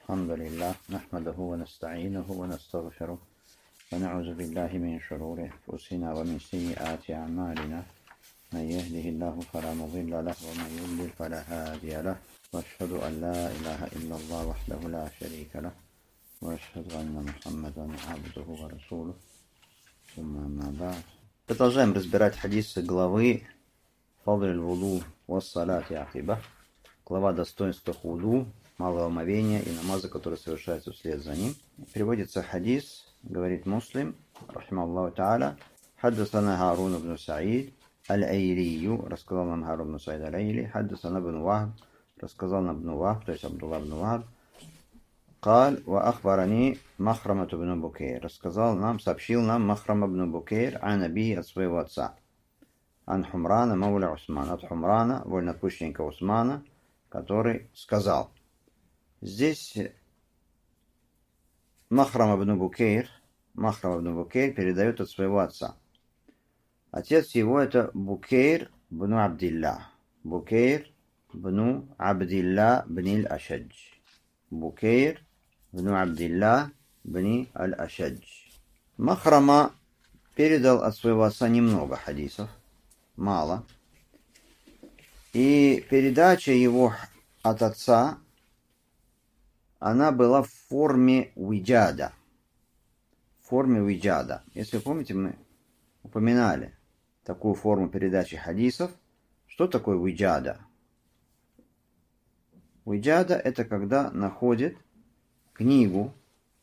الحمد لله نحمده ونستعينه ونستغفره ونعوذ بالله من شرور أنفسنا ومن سيئات أعمالنا من يهده الله فلا مضل له ومن يضلل فلا هادي له وأشهد أن لا إله إلا الله وحده لا شريك له وأشهد أن محمدا عبده ورسوله ثم أما بعد. Продолжаем разбирать хадисы главы Фадль аль-вуду вассалати акиба, глава достоинства вуду, малого омовения и намаза, который совершается вслед за ним. Приводится хадис, говорит Муслим, рахимахуллаху та'аля, хаддасана Харун ибн Саид аль-Айрию, рассказал нам Харун ибн Саид аль-Айри, хаддасана ибн Вахб, рассказал нам ибн Вахб, то есть Абдулла ибн Вахб, قال وأخبرني مخرمة بن بكير, рассказал нам, сообщил нам Махрама ибн Букейр ан абии, от своего отца, ан Хумрана мауля Усман, от Хумрана, вольноотпущенника Усмана, который сказал. Здесь Махрам ибн Букейр передает от своего отца. Отец его это Букейр бну Абдилля. Букейр бну Абдилля бни аль-Ашадж. Букейр бну Абдилля бни аль-Ашадж. Махрама передал от своего отца немного хадисов, мало. И передача его от отца, она была в форме уиджада. Если помните, мы упоминали такую форму передачи хадисов. Что такое уиджада? Уиджада – это когда находит книгу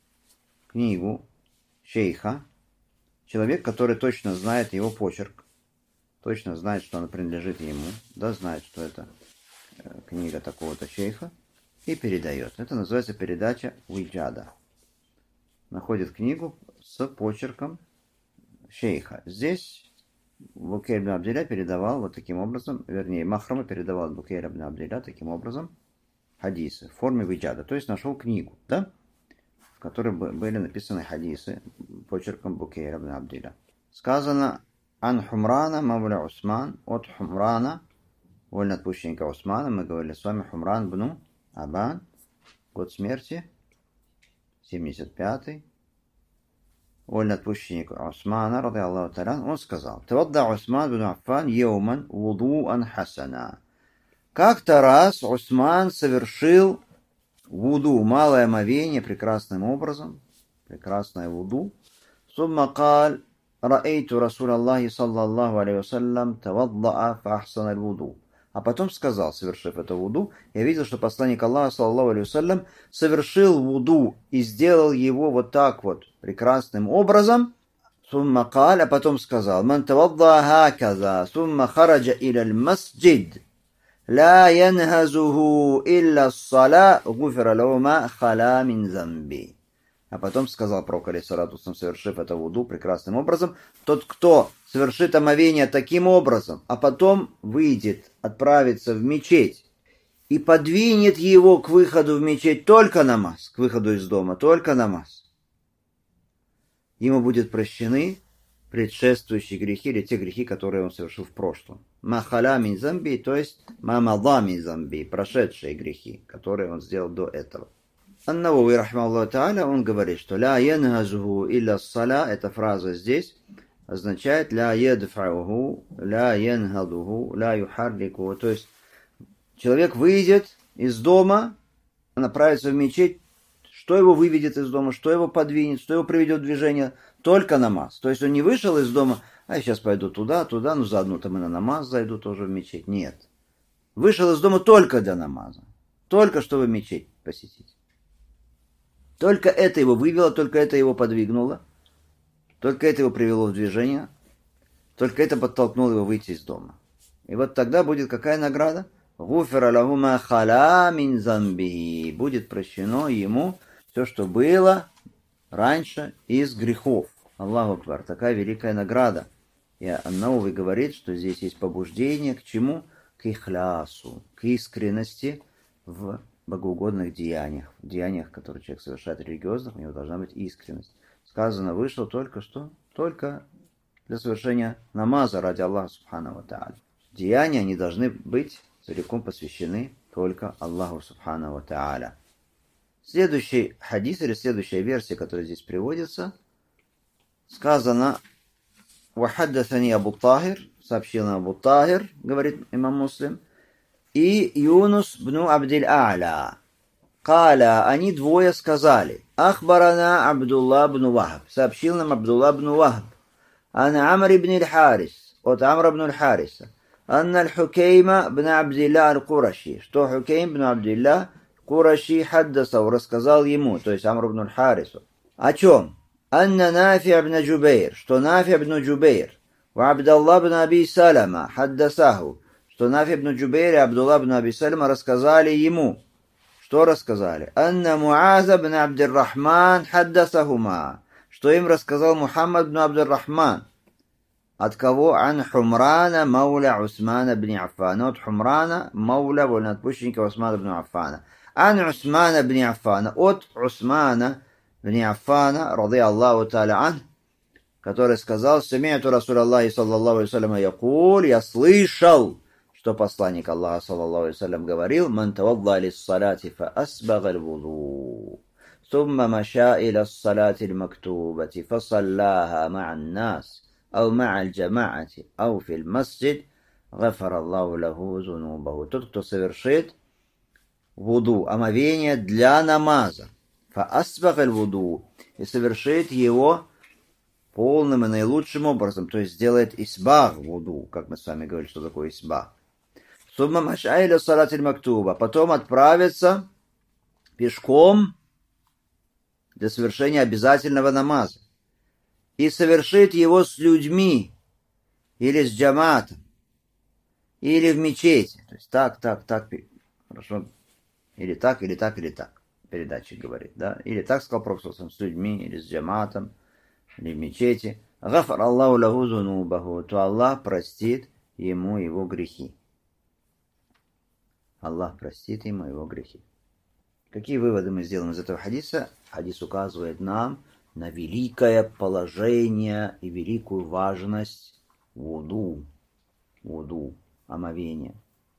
шейха, человек, который точно знает его почерк, точно знает, что она принадлежит ему, да, знает, что это книга такого-то шейха, и передает. Это называется передача уиджада. Находит книгу с почерком шейха. Здесь Букейр ибн Абдилля передавал вот таким образом, вернее, Махрама передавал от Букейра ибн Абдилля таким образом хадисы в форме уиджада. То есть нашел книгу, да, в которой были написаны хадисы почерком Букейра ибн Абдилля. Сказано ан Хумрана мауля Усман, от Хумрана, вольноотпущенника Усмана. Мы говорили с вами Хумран бну Абан, год смерти 75-й. Вольноотпущенник Усмана, ради Аллаху та'аля, он сказал: «Тавадда Усман бн Аффан йоуман вуду'ан хасана». Как-то раз Усман совершил вуду, малое омовение, прекрасным образом, прекрасное вуду. Сумма каль раэйту Расулаллахи саллаллаху алейхи вассалям тавадда'a фахсана аль-вуду. А потом сказал, совершив это вуду, я видел, что посланник Аллаха саллаллаху алейхи вассалям совершил вуду и сделал его вот так вот прекрасным образом. Сумма каль, а потом сказал: «Ман тавадда'a хаказа, сумма хараджа иля аль-масджид, لا ينهزه إلا الصلاة غفر له ما خلا من ذنبه». А потом сказал пророк, алейхиссалату вассалям, совершив это вуду прекрасным образом: тот, кто совершит омовение таким образом, а потом выйдет, отправится в мечеть и подвинет его к выходу в мечеть только намаз, к выходу из дома только намаз, ему будут прощены предшествующие грехи или те грехи, которые он совершил в прошлом. Махаля мин замби, то есть мамада мин замби, прошедшие грехи, которые он сделал до этого. Ан-Навави, рахимахуллаху та'аля, он говорит, что ля янхазуху илля ссаля, эта фраза здесь означает ля ядфауху, ля янхадуху, ля юхарликуху. То есть человек выйдет из дома, направится в мечеть, что его выведет из дома, что его подвинет, что его приведет в движение? Только намаз. То есть он не вышел из дома: а я сейчас пойду туда, ну заодно там и на намаз зайду тоже в мечеть. Нет. Вышел из дома только для намаза. Только чтобы мечеть посетить. Только это его вывело, только это его подвигнуло, только это его привело в движение, только это подтолкнуло его выйти из дома. И вот тогда будет какая награда? «Гуфира лаху ма халя мин замбихи». Будет прощено ему все, что было раньше из грехов. Аллаху акбар, такая великая награда. И Ан-Навави говорит, что здесь есть побуждение к чему? К ихлясу, к искренности в богоугодных деяниях. В деяниях, которые человек совершает религиозных, у него должна быть искренность. Сказано, вышел только что? Только для совершения намаза ради Аллаха субхану ва та'аля. Деяния, они должны быть целиком посвящены только Аллаху субхану ва та'аля. Следующий хадис или следующая версия, которая здесь приводится, сказано «Вахаддасани Абу Тахир», сообщил нам Абу Тахир, говорит имам Муслим, и Юнус бну Абдиль А'ля. Каля, они двое сказали, Ахбарана Абдулла бну Вахб, сообщил нам Абдулла бну Вахб, Ана Амр ибн аль-Харис, от Амра бну аль-Хариса, Анна аль-Хукейма бн Абдилла аль-Кураши, что Хукейм бн Абдилла Кураши хаддасав, рассказал ему, то есть Амру бн аль-Харису. О чем? Анна Нафи бн Джубейр, что Нафи бн Джубейр, ва Абдалла бн Аби Салама хаддасаху, что Нафи бн Джубейр и Абдулла бн Аби Салама рассказали ему. Что рассказали? Анна Муаза бн Абдир-Рахман хаддасахума, что им рассказал Мухаммад бн Абдир-Рахман. От кого? Ан Хумрана мауля Усмана бн Аффана. От Хумрана мауля вольноотпущенника Усмана бн Аффана. Ан Усмана бн Аффана. От Усмана бн Аффана, рады Аллаху та'аля ан, который сказал, «Сами'ту Расул Аллахи саллаллаху алейхи ва саллям якуль», я слышал, что посланник Аллаха саллаллаху алейхи ва саллям говорил, «Ман тавадда лис-салати фа асбага аль-вуду, сумма маша иля с-салати аль-мактубати фа саллаха ма'a ан-нас, ау ма'a аль-джама'ати, ау фи аль-масджид, гафар Аллаху лаху зунубаху». Тот, кто совершит вуду, омовение для намаза, фа асбага аль-вуду, и совершит его полным и наилучшим образом, то есть сделает исбах вуду, как мы с вами говорили, что такое исбах. Сумма машайля салатиль мактуба, потом отправится пешком для совершения обязательного намаза и совершит его с людьми или с джаматом, или в мечети. То есть так, хорошо, или так, или так, или так. Передатчик говорит, да, или так сказал Пророк с людьми, или с джаматом, или в мечети. Гафар Аллаху лаху зунубаху, то Аллах простит ему его грехи. Аллах простит ему его грехи. Какие выводы мы сделаем из этого хадиса? Хадис указывает нам на великое положение и великую важность вуду, омовения.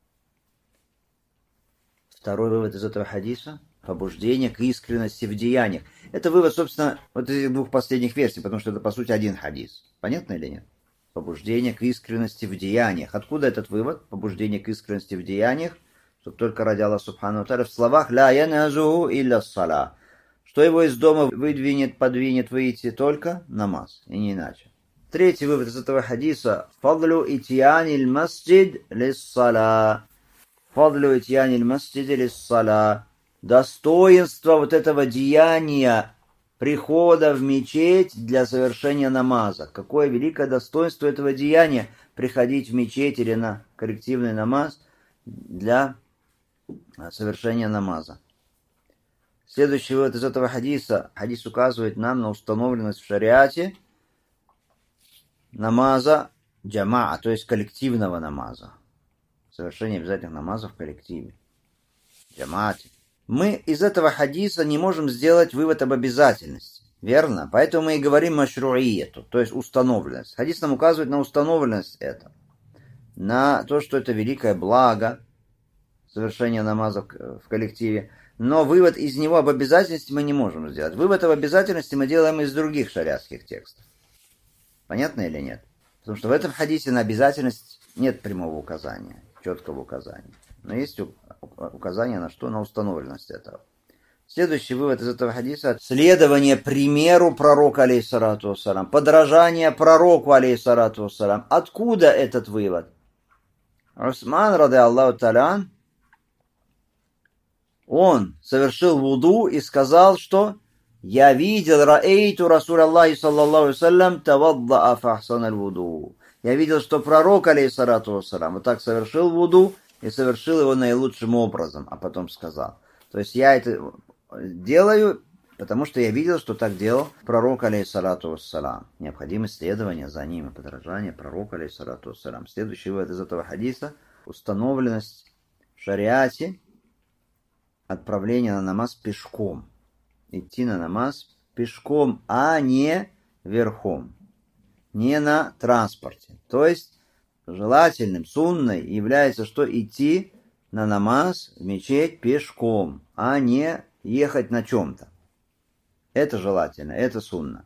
Второй вывод из этого хадиса – побуждение к искренности в деяниях. Это вывод, собственно, вот из двух последних версий, потому что это, по сути, один хадис. Понятно или нет? Побуждение к искренности в деяниях. Откуда этот вывод? Побуждение к искренности в деяниях, чтобы только ради Аллаха субхану ва тааля в словах «Ля яназуху илля ссала», что его из дома подвинет выйти только намаз, и не иначе. Третий вывод из этого хадиса – «Фадлю итьяниль масджид лиссала». «Фадлю итьяниль масджид лиссала». Достоинство вот этого деяния прихода в мечеть для совершения намаза. Какое великое достоинство этого деяния приходить в мечеть или на коллективный намаз для совершения намаза. Следующий вывод из этого хадиса. Хадис указывает нам на установленность в шариате намаза джамаа, то есть коллективного намаза. Совершение обязательных намазов в коллективе. Джамаате. Мы из этого хадиса не можем сделать вывод об обязательности. Верно? Поэтому мы и говорим машруиету, то есть установленность. Хадис нам указывает на установленность этого. На то, что это великое благо, совершение намазов в коллективе. Но вывод из него об обязательности мы не можем сделать. Вывод об обязательности мы делаем из других шариатских текстов. Понятно или нет? Потому что в этом хадисе на обязательность нет прямого указания, четкого указания. Но есть указание на что? На установленность этого. Следующий вывод из этого хадиса – следование примеру пророка, алейхиссалату вассалям, подражание пророку, алейхиссалату вассалям. Откуда этот вывод? Усман, рады Аллаху та'аля, он совершил вуду и сказал, что «Я видел раэйту Расуля Аллахи саллаллаху алейхи вассалям тавадда'a фахсан аль-вуду». Я видел, что пророк, алейхиссалату вассалям, вот так совершил вуду и совершил его наилучшим образом, а потом сказал. То есть я это делаю, потому что я видел, что так делал пророк, алейхиссалату вассалям. Необходимо следование за ним и подражание пророку, алейхиссалату вассалям. Следующий вывод из этого хадиса – установленность в шариате отправления на намаз пешком. Идти на намаз пешком, а не верхом. Не на транспорте. То есть желательным, сунной является, что идти на намаз в мечеть пешком, а не ехать на чем-то. Это желательно, это сунна.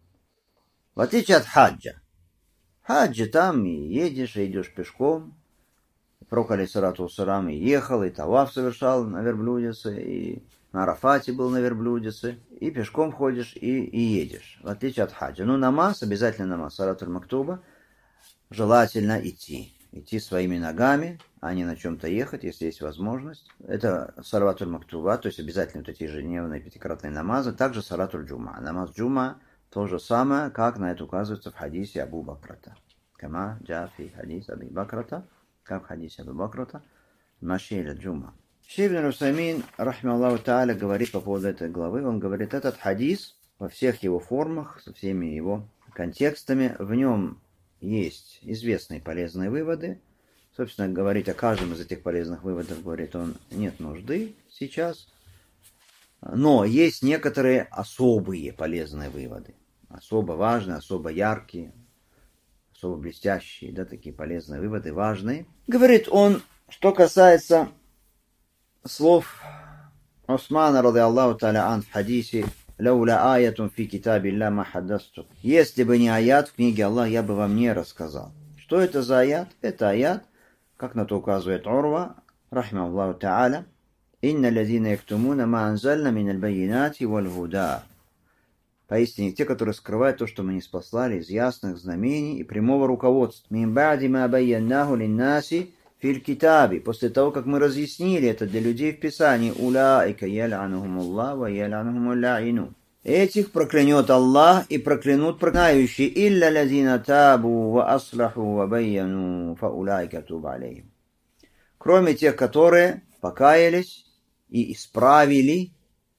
В отличие от хаджа. Хаджи там и едешь, и идешь пешком. Пророк алейхиссалату вассалам и ехал, и таваф совершал на верблюдице, и на Арафате был на верблюдице, и пешком ходишь, и едешь. В отличие от хаджа. Ну, намаз, обязательно намаз, салатуль мактуба, желательно идти. Идти своими ногами, а не на чем-то ехать, если есть возможность. Это салатуль мактуба, то есть обязательно вот эти ежедневные пятикратные намазы. Также салатуль джума. Намаз джума то же самое, как на это указывается в хадисе Абу Бакрата. Кама джафи хадис Абу Бакрата, как в хадисе Абу Бакрата, машиля джума. Шейх ибн Усаймин, рахме Аллаху та'аля, говорит по поводу этой главы, он говорит, этот хадис во всех его формах, со всеми его контекстами, в нем есть известные полезные выводы. Собственно, говорить о каждом из этих полезных выводов, говорит он, нет нужды сейчас. Но есть некоторые особые полезные выводы. Особо важные, особо яркие, особо блестящие, да, такие полезные выводы, важные. Говорит он, что касается слов Усмана, ради Аллаху та'аля ан, в хадисе, «Лауля аятун фи китабилля ма хаддасту». Если бы не аят в книге Аллаха, я бы вам не рассказал. Что это за аят? Это аят, как на то указывает Урва, рахма Аллаху та'аля, «Инна лазина яктумуна ма анзальна мин аль-байинати валь-гуда». Поистине, те, которые скрывают то, что мы не спаслали из ясных знамений и прямого руководства. «Мин ба'ди ма байяннаху линнаси фил китаби». После того, как мы разъяснили это для людей в Писании. «Улаика ял'анухумуллах ва ял'анухумул ла'инун». Этих проклянет Аллах и проклянут проклинающие. «Илля лазина табу ва аслаху ва байяну фа улаика туб алейхим». Кроме тех, которые покаялись и исправили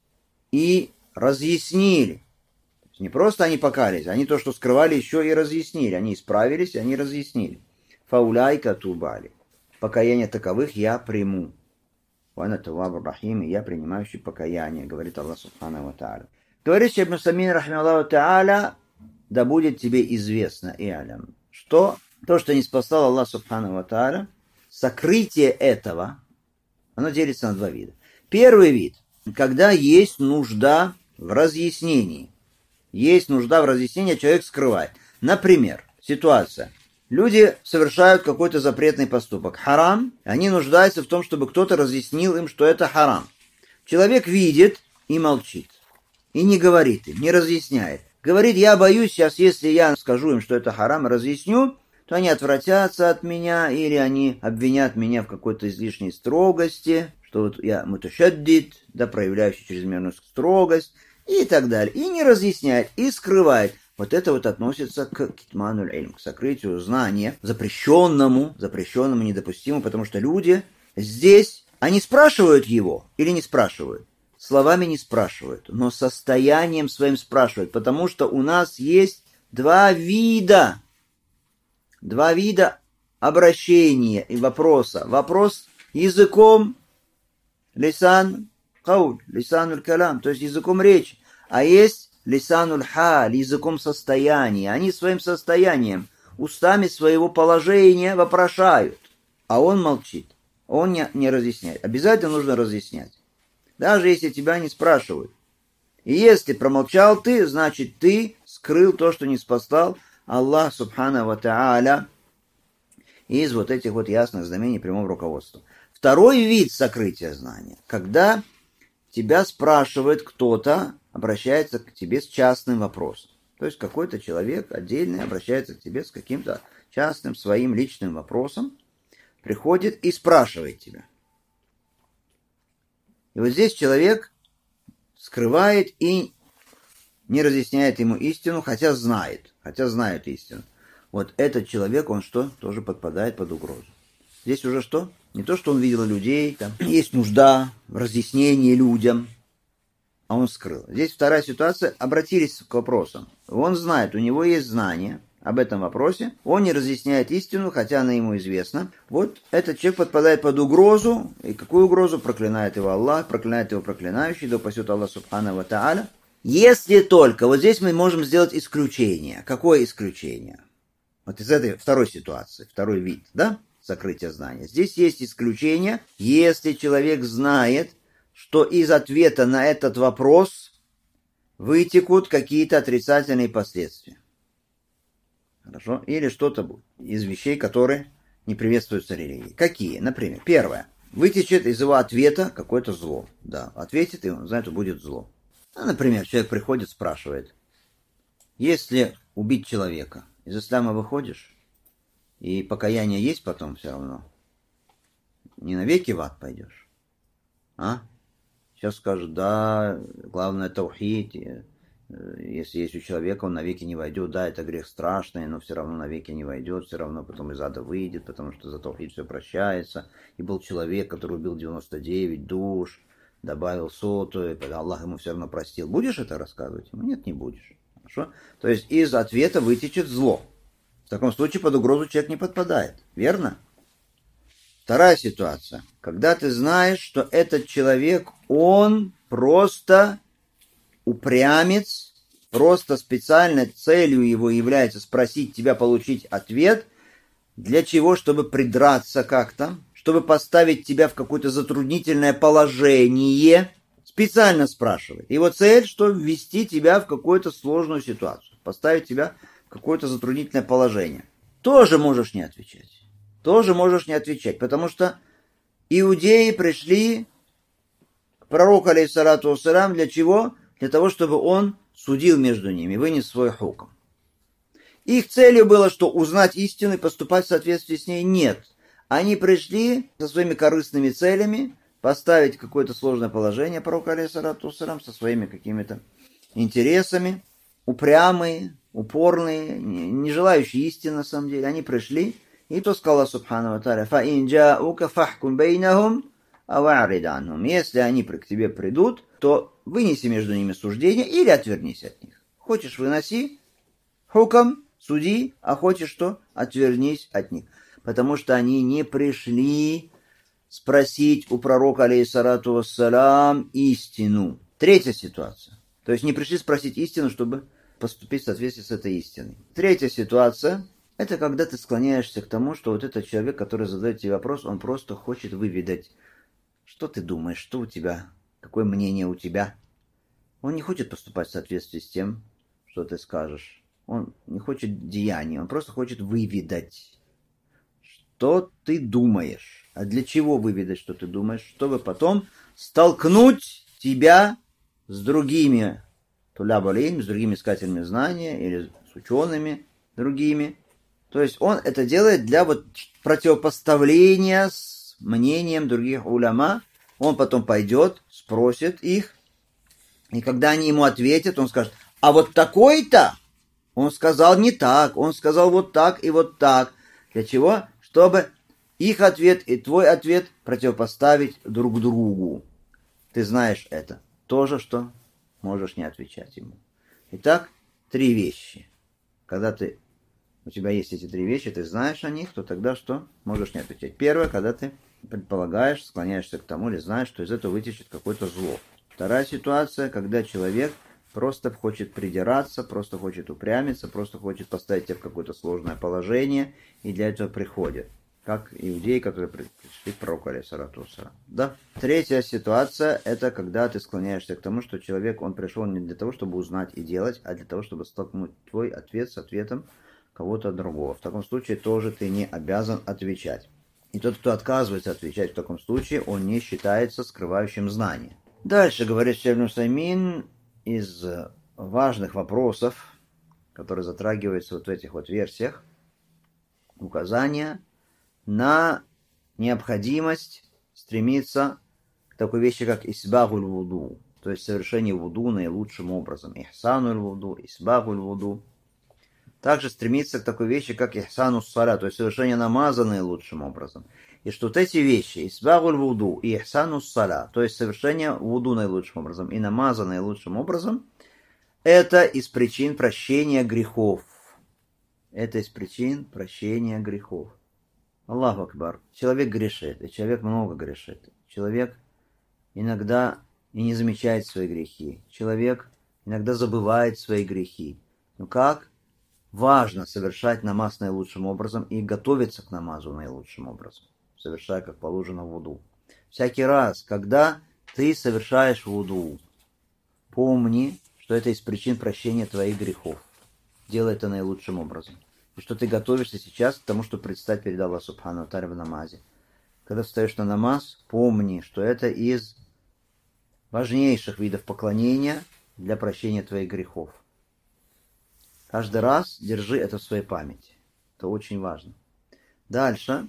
и разъяснили. Не просто они покаялись, они то, что скрывали, еще и разъяснили. Они исправились, они разъяснили. Фауляйка тубали. Покаяние таковых я приму. Вана тавабур рахим, я принимающий покаяние, говорит Аллах субхану ва тааля. Говорит Шейх ибн Усаймин, рахмаллаху тааля, да будет тебе известно, и'алям, что то, что не спасал Аллах субхану ва тааля, сокрытие этого, оно делится на два вида. Первый вид, когда есть нужда в разъяснении. Есть нужда в разъяснении, человек скрывает. Например, ситуация. Люди совершают какой-то запретный поступок. Харам. Они нуждаются в том, чтобы кто-то разъяснил им, что это харам. Человек видит и молчит. И не говорит им, не разъясняет. Говорит, я боюсь сейчас, если я скажу им, что это харам, разъясню, то они отвратятся от меня, или они обвинят меня в какой-то излишней строгости, что вот я муташаддид, да, проявляющий чрезмерную строгость, и так далее. И не разъясняет, и скрывает. Вот это вот относится к китмануль ильм, к сокрытию знания, запрещенному, недопустимому, потому что люди здесь, они спрашивают его или не спрашивают? Словами не спрашивают, но состоянием своим спрашивают, потому что у нас есть два вида обращения и вопроса. Вопрос языком, лисан кауль, лисануль калам, то есть языком речи. А есть лисануль халь, языком состояния. Они своим состоянием, устами своего положения вопрошают. А он молчит, он не разъясняет. Обязательно нужно разъяснять. Даже если тебя не спрашивают. И если промолчал ты, значит ты скрыл то, что не спасал Аллах субхана ва тааля из вот этих вот ясных знамений прямого руководства. Второй вид сокрытия знания, когда тебя спрашивает кто-то, обращается к тебе с частным вопросом. То есть какой-то человек отдельный обращается к тебе с каким-то частным своим личным вопросом, приходит и спрашивает тебя. И вот здесь человек скрывает и не разъясняет ему истину, хотя знает истину. Вот этот человек, он что? Тоже подпадает под угрозу. Здесь уже что? Не то, что он видел людей, там есть нужда в разъяснении людям, а он скрыл. Здесь вторая ситуация, обратились к вопросам. Он знает, у него есть знания об этом вопросе, он не разъясняет истину, хотя она ему известна. Вот этот человек подпадает под угрозу, и какую угрозу? Проклинает его Аллах, проклинает его проклинающий, да упасет Аллах субхана ва тааля. Если только, вот здесь мы можем сделать исключение. Какое исключение? Вот из этой второй ситуации, второй вид, да? Сокрытие знания. Здесь есть исключение, если человек знает, что из ответа на этот вопрос вытекут какие-то отрицательные последствия. Хорошо? Или что-то из вещей, которые не приветствуются религией. Какие? Например, первое. Вытечет из его ответа какое-то зло. Да, ответит, и он знает, что будет зло. Например, человек приходит, спрашивает, если убить человека, из ислама выходишь, и покаяние есть потом все равно, не навеки в ад пойдешь? А? Сейчас скажут, да, главное таухид, если есть у человека, он навеки не войдет. Да, это грех страшный, но все равно навеки не войдет, все равно потом из ада выйдет, потому что за таухид все прощается. И был человек, который убил 99 душ, добавил 100, Аллах ему все равно простил. Будешь это рассказывать ему? Нет, не будешь. Хорошо? То есть из ответа вытечет зло. В таком случае под угрозу человек не подпадает. Верно? Вторая ситуация. Когда ты знаешь, что этот человек, он просто упрямец, просто специальной целью его является спросить тебя, получить ответ. Для чего? Чтобы придраться как-то, чтобы поставить тебя в какое-то затруднительное положение. Специально спрашивает. Его цель, что ввести тебя в какую-то сложную ситуацию, поставить тебя в какое-то затруднительное положение. Тоже можешь не отвечать. Тоже можешь не отвечать, потому что иудеи пришли к пророку, алейхиссалату вассалям, для чего? Для того, чтобы он судил между ними, вынес свой хукм. Их целью было, что узнать истину и поступать в соответствии с ней? Нет. Они пришли со своими корыстными целями, поставить какое-то сложное положение пророка, алейхиссалату вассалям, со своими какими-то интересами, упрямые, упорные, не желающие истины на самом деле. Они пришли, и то сказал Субхану ва Тааля: «Фаин джаука фахкум бейнахум аварид анхум». Если они к тебе придут, то вынеси между ними суждение или отвернись от них. Хочешь — выноси хукам, суди, а хочешь что? Отвернись от них. Потому что они не пришли спросить у пророка, алейхиссалату вассалям, истину. Третья ситуация. То есть не пришли спросить истину, чтобы поступить в соответствии с этой истиной. Третья ситуация — это когда ты склоняешься к тому, что вот этот человек, который задает тебе вопрос, он просто хочет выведать, что ты думаешь, что у тебя, какое мнение у тебя. Он не хочет поступать в соответствии с тем, что ты скажешь. Он не хочет деяний, он просто хочет выведать, что ты думаешь. А для чего выведать, что ты думаешь? Чтобы потом столкнуть тебя с другими тулябалин, с другими искателями знания или с учеными другими. То есть он это делает для вот противопоставления с мнением других уляма. Он потом пойдет, спросит их, и когда они ему ответят, он скажет: а вот такой-то он сказал не так, он сказал вот так и вот так. Для чего? Чтобы их ответ и твой ответ противопоставить друг другу. Ты знаешь это. Тоже, что можешь не отвечать ему. Итак, 3 вещи. Когда у тебя есть эти 3 вещи, ты знаешь о них, то тогда что? Можешь не отвечать. Первое, когда ты предполагаешь, склоняешься к тому или знаешь, что из этого вытечет какое-то зло. Вторая ситуация, когда человек просто хочет придираться, просто хочет упрямиться, просто хочет поставить тебя в какое-то сложное положение, и для этого приходит. Как иудеи, которые пришли к пророку, алейхиссалату вассалям. Да. Третья ситуация — это когда ты склоняешься к тому, что человек, он пришел не для того, чтобы узнать и делать, а для того, чтобы столкнуть твой ответ с ответом кого-то другого. В таком случае тоже ты не обязан отвечать. И тот, кто отказывается отвечать в таком случае, он не считается скрывающим знания. Дальше, говорит Шейх Ибн Усаймин, из важных вопросов, которые затрагиваются вот в этих вот версиях, указания на необходимость стремиться к такой вещи, как исбагуль вуду, то есть совершение вуду наилучшим образом. Ихсануль вуду, исбагуль вуду. Также стремиться к такой вещи, как ихсанус саля, то есть совершение намаза наилучшим образом. И что вот эти вещи, исбагуль вуду и ихсанус саля, то есть совершение вуду наилучшим образом и намаза наилучшим образом, это из причин прощения грехов. Это из причин прощения грехов. Аллаху акбар. Человек грешит, и человек много грешит. Человек иногда и не замечает свои грехи. Человек иногда забывает свои грехи. Но как важно совершать намаз наилучшим образом и готовиться к намазу наилучшим образом, совершая как положено вуду. Всякий раз, когда ты совершаешь вуду, помни, что это из причин прощения твоих грехов. Делай это наилучшим образом. И что ты готовишься сейчас к тому, чтобы предстать перед Аллахом Субхану ва Тааля в намазе. Когда встаешь на намаз, помни, что это из важнейших видов поклонения для прощения твоих грехов. Каждый раз держи это в своей памяти. Это очень важно. Дальше.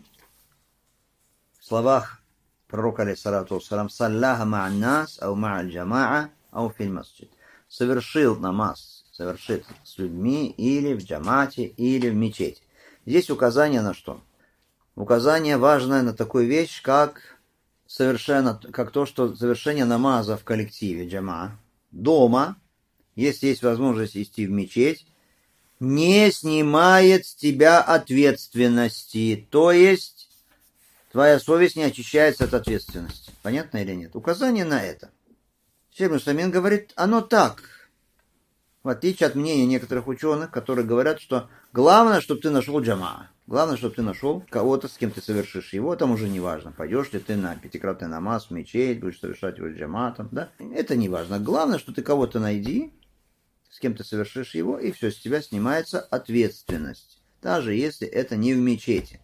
В словах пророка, алейхиссалату вассалам, «Салляха ма'ан нас, ау ма'аль джама'a, ау фил масджид». Совершил намаз, совершит с людьми или в джамате, или в мечети. Здесь указание на что? Указание важное на такую вещь, как то, что совершение намаза в коллективе джама дома, если есть возможность идти в мечеть, не снимает с тебя ответственности. То есть твоя совесть не очищается от ответственности. Понятно или нет? Указание на это. Шейх Мусамин говорит, оно так. В отличие от мнения некоторых ученых, которые говорят, что главное, чтобы ты нашел джама. Главное, чтобы ты нашел кого-то, с кем ты совершишь его, там уже не важно. Пойдешь ли ты на пятикратный намаз в мечеть, будешь совершать его с джаматом, да? Это не важно. Главное, что ты кого-то найди, с кем ты совершишь его, и все, с тебя снимается ответственность. Даже если это не в мечети,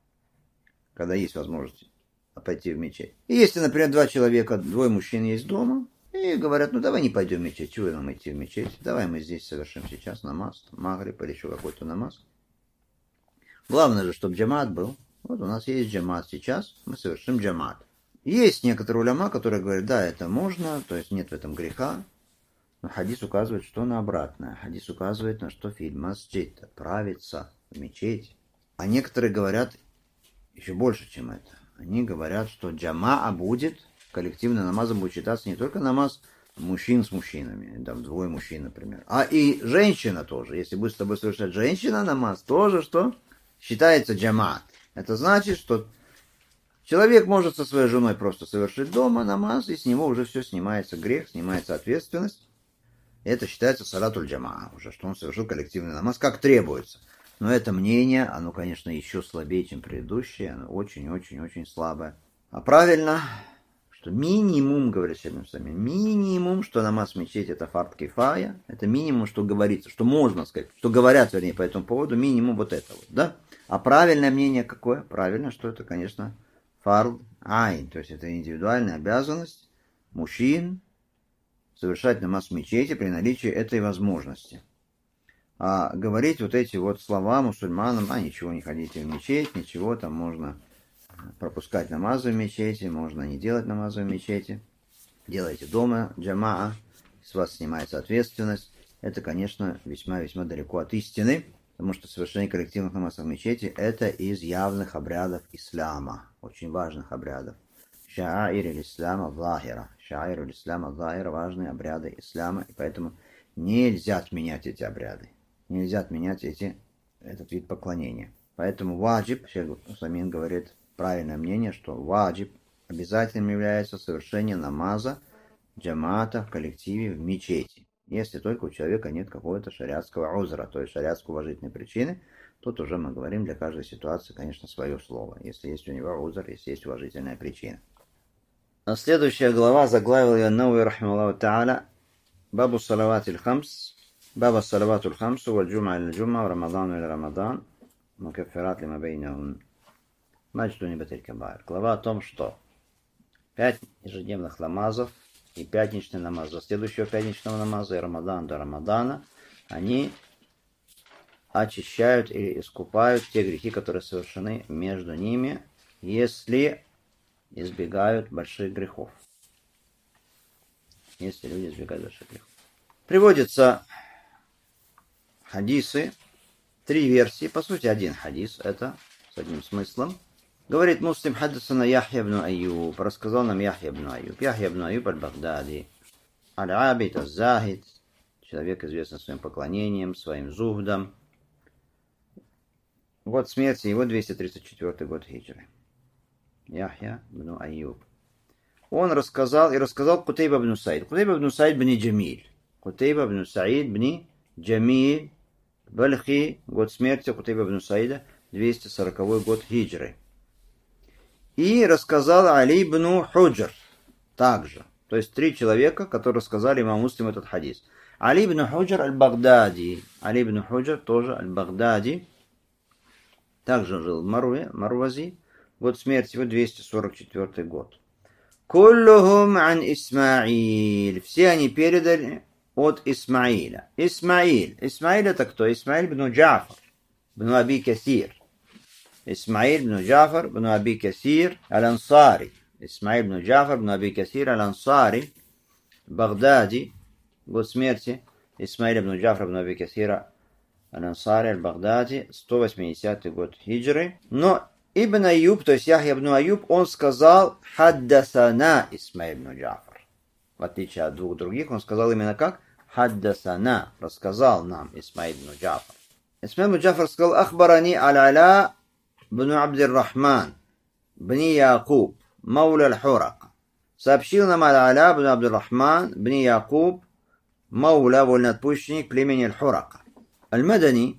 когда есть возможность пойти в мечеть. И если, например, двое мужчин есть дома, и говорят, ну давай не пойдем в мечеть, чего нам идти в мечеть, давай мы здесь совершим сейчас намаз, магриб или еще какой-то намаз. Главное же, чтобы джамат был. Вот у нас есть джамат сейчас, мы совершим джамат. Есть некоторые уляма, которые говорят, да, это можно, то есть нет в этом греха. Но хадис указывает, что на обратное. Хадис указывает на что фильм масджид, отправиться в мечеть. А некоторые говорят еще больше, чем это. Они говорят, что джамаа будет, коллективный намазом будет считаться не только намаз мужчин с мужчинами, там двое мужчин, например, а и женщина тоже. Если будет с тобой совершать женщина намаз, тоже что? Считается джамаат. Это значит, что человек может со своей женой просто совершить дома намаз, и с него уже все снимается грех, снимается ответственность. Это считается салатуль джамаа, уже что он совершил коллективный намаз, как требуется. Но это мнение, оно, конечно, еще слабее, чем предыдущее, оно очень-очень-очень слабое. А правильно, что минимум, говорит Шейх Мусамин, минимум, что намаз в мечети это фард кифая, это минимум, что говорится, что можно сказать, что говорят, вернее, по этому поводу, минимум вот это вот, да? А правильное мнение какое? Правильно, что это, конечно, фард айн, то есть это индивидуальная обязанность мужчин совершать намаз в мечети при наличии этой возможности. А говорить вот эти вот слова мусульманам, ничего, не ходите в мечеть, ничего, там можно пропускать намазы в мечети, можно не делать намазы в мечети, делайте дома джамаа, с вас снимается ответственность. Это, конечно, весьма-весьма далеко от истины, потому что совершение коллективных намазов в мечети это из явных обрядов ислама, очень важных обрядов. Шаир ислама захира. Шаир ислама захира, важные обряды ислама, и поэтому нельзя отменять эти обряды. Нельзя отменять этот вид поклонения. Поэтому ваджиб, Шейх Мусамин говорит, правильное мнение, что ваджиб обязательным является совершение намаза джамата в коллективе в мечети. Если только у человека нет какого-то шариатского узра, то есть шариатской уважительной причины, тут уже мы говорим для каждой ситуации, конечно, свое слово. Если есть у него узр, если есть уважительная причина. А следующая глава заглавил ее Науи рахималлаху та'аля Бабу салават иль-хамс, Баба салават иль-хамсу, валь джум'a иль-джум'a, в Рамадан иль-Рамадан, мукаффират лима бейнахун. Глава о том, что 5 ежедневных намазов и пятничный намаз до следующего пятничного намаза и Рамадан до Рамадана, они очищают или искупают те грехи, которые совершены между ними, если избегают больших грехов. Если люди избегают больших грехов. Приводятся хадисы, 3 версии, по сути один хадис, это с одним смыслом. Говорит Муслим, хаддасана Яхья ибн Аюб, рассказал нам Яхья ибн Аюб. Яхья ибн Аюб аль-Багдади, аль-Абид, аль-Захид, человек, известный своим поклонением, своим зухдом. Год смерти его 234 год хиджры. Яхья ибн Аюб. Он рассказал Кутейба ибн Саид. Кутейба ибн Саид бни Джамиль. Кутейба ибн Саид бни Джамиль. Бальхи, год смерти Кутейба ибн Саида, 240 год хиджры. И рассказал Али ибн Худжр также. То есть 3 человека, которые сказали имаму Муслиму этот хадис. Али ибн Худжар аль-Багдади. Али ибн Худжар тоже аль-Багдади. Также жил в Марвази. Год смерти его 244 год. Куллухум ан Исмаиль. Все они передали от Исмаиля. Исмаиль. Исмаиль это кто? Исмаиль ибн Джафар. Ибн Аби Касир. Исмаиль ибн Джафар ибн Аби Касир аль-Ансари. Исмаиль ибн Джафар ибн Аби Касир аль-Ансари. Багдади. Год смерти Исмаиль ибн Джафар ибн Аби Касира аль-Ансари аль-Багдади. 180 год хиджры. Но Ибн Аюб, то есть Яхья ибн Аюб, он сказал «Хаддасана Исмаиль ибн Джафар». В отличие от 2 других, он сказал именно как «Хаддасана», рассказал нам Исмаиль ибн Джафар. Исмаиль ибн Джафар сказал «Ахбарани аль-Аля бн Абдир-Рахман бни Якуб, мауля аль-Хурака». Сообщил нам аль-Аля бн Абдир-Рахман бни Якуб, мауля, вольноотпущенник племени аль-Хурака. Аль-Мадани,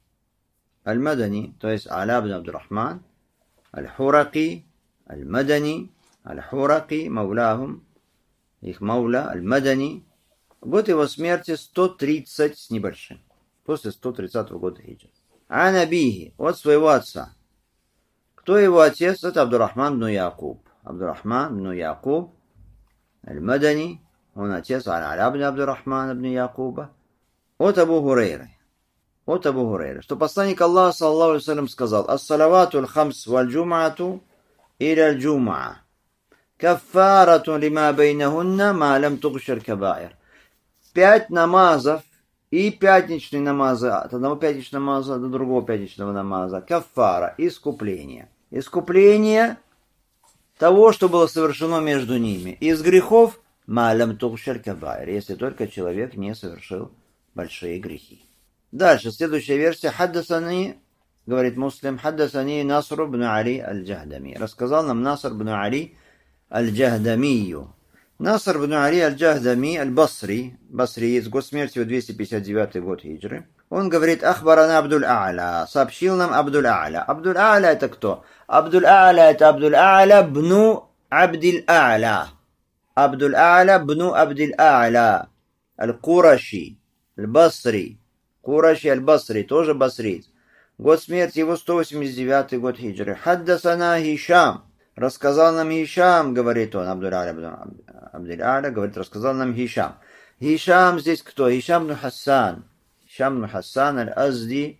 то есть Аля бн Абдир-Рахман, الحرقي المدني الحرقي مولاهم их мауля аль-Мадани. Год его смерти 130 с небольшим. После 130 года хиджры. А набихи от своего отца. Кто его отец? Это Абдуррахман бн Якуб. Абдуррахман бн Якуб аль-Мадани. Он отец Аля бн Абдуррахмана бн Якуба. От Абу Хурейры. От Абу Хурейры, что посланник Аллаха, саллаллаху алейхи ва саллям, сказал: «Ас-салавату аль-хамс валь-джум'ату иля аль-джум'а. Каффарату лима бейнахунна ма лям тугшар кабаир». 5 намазов и пятничные намазы, от одного пятничного намаза до другого пятничного намаза. Каффара, искупление. Искупление того, что было совершено между ними. Из грехов ма лям тугшар кабаир, если только человек не совершил большие грехи. Дальше, следующая версия. Хаддасани, говорит Муслим, хаддасани Наср бн Али аль-Джахдами. Рассказал нам Наср бн Али аль-Джахдамию. Наср бн Али аль-Джахдами аль-Басри, басриец, год смерти 259 год хиджры. Он говорит: «Ахбарана Абдуль-А'ля». Сообщил нам Абдуль-А'ля. Абдуль-А'ля это кто? Абдуль-А'ля это Абдуль-А'ля бну Абдиль-А'ля. Абдуль-А'ля бну Абдиль-А'ля. Аль-Кураши, аль-Басри. Кураши аль-Басри, тоже басриец. Год смерти его 189 год хиджры. Хаддасана Хишам. Рассказал нам Хишам, говорит он, Абдуль-А'ля, говорит, рассказал нам Хишам. Хишам здесь кто? Хишам бн Хассан. Хишам бн Хассан аль-Азди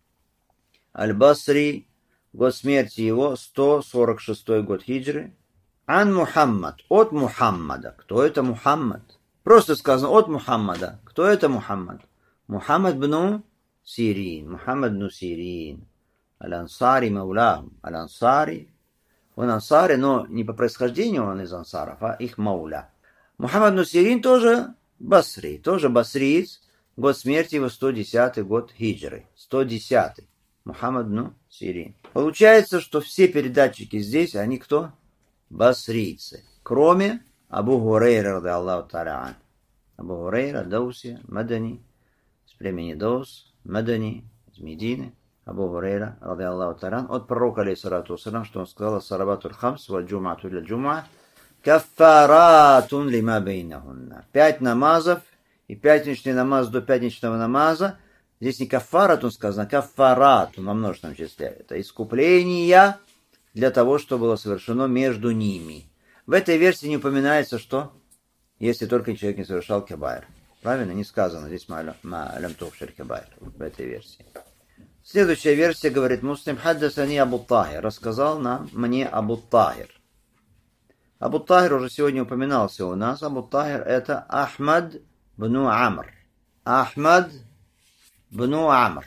аль-Басри. Год смерти его 146 год хиджры. Ан Мухаммад. От Мухаммада. Кто это Мухаммад? Просто сказано от Мухаммада. Кто это Мухаммад? Мухаммад бну Сирин. Мухаммад бну Сирин. Аль-Ансари маулахум. Аль-Ансари. Он ансари, но не по происхождению он из ансаров, а их мауля. Мухаммад бну Сирин тоже басри. Тоже басриец. Год смерти его 110 год хиджры. 110. Мухаммад бну Сирин. Получается, что все передатчики здесь, они кто? Басрийцы. Кроме Абу Хурейра, ради Аллаху та'аля ан. Абу Хурейра, Дауси, Мадани. С племени Даус, Мадани, из Медины, Абу Хурейра, ради Аллаху та'аля, от пророка, алейхиссалату вассалям, что он сказал: «Салаватуль хамс валь джум'ату иля джум'а каффаратун лима бейнахунна». 5 намазов и пятничный намаз до пятничного намаза. Здесь не каффаратун сказано, а каффаратун во множественном числе. Это искупление для того, что было совершено между ними. В этой версии не упоминается, что если только человек не совершал кабайр. Правильно? Не сказано здесь ма'лям тухшир кабайр в этой версии. Следующая версия, говорит Муслим, хаддасани Абу Тахир. Рассказал мне Абу Тахир. Абу Тахир уже сегодня упоминался у нас. Абу Тахир это Ахмад бну Амр. Ахмад бну Амр.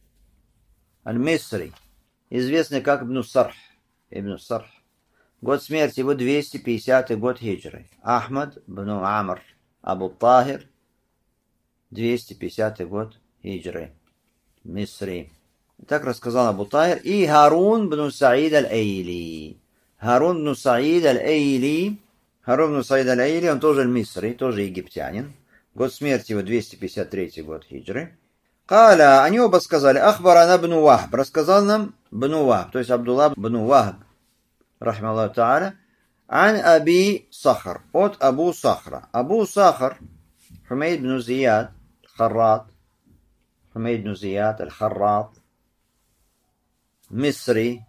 Аль-Мисри. Известный как Ибн Сарх. Ибн Сарх. Год смерти его 250 год хиджры. Ахмад бну Амр. Абу Тахир. 250 год хиджры. Мисри. Так рассказал Абу Тахир. И Харун бну Саид аль-Эйли. Харун бну Саид аль-Эйли. Харун бну Саид аль-Эйли, он тоже аль-Мисри, тоже египтянин. Год смерти его 253 год хиджры. Каля, они оба сказали: «Ахбарана бну Вахб». Рассказал нам бну Вахб, то есть Абдулла бну Вахб, рахмаллаху та'аля, Ан Аби Сахар. От Абу Сахра. Абу Сахар, Хумейд бн Зияд, Харрат. Хумейд бн Зияд, Аль-Харрат. Мисри,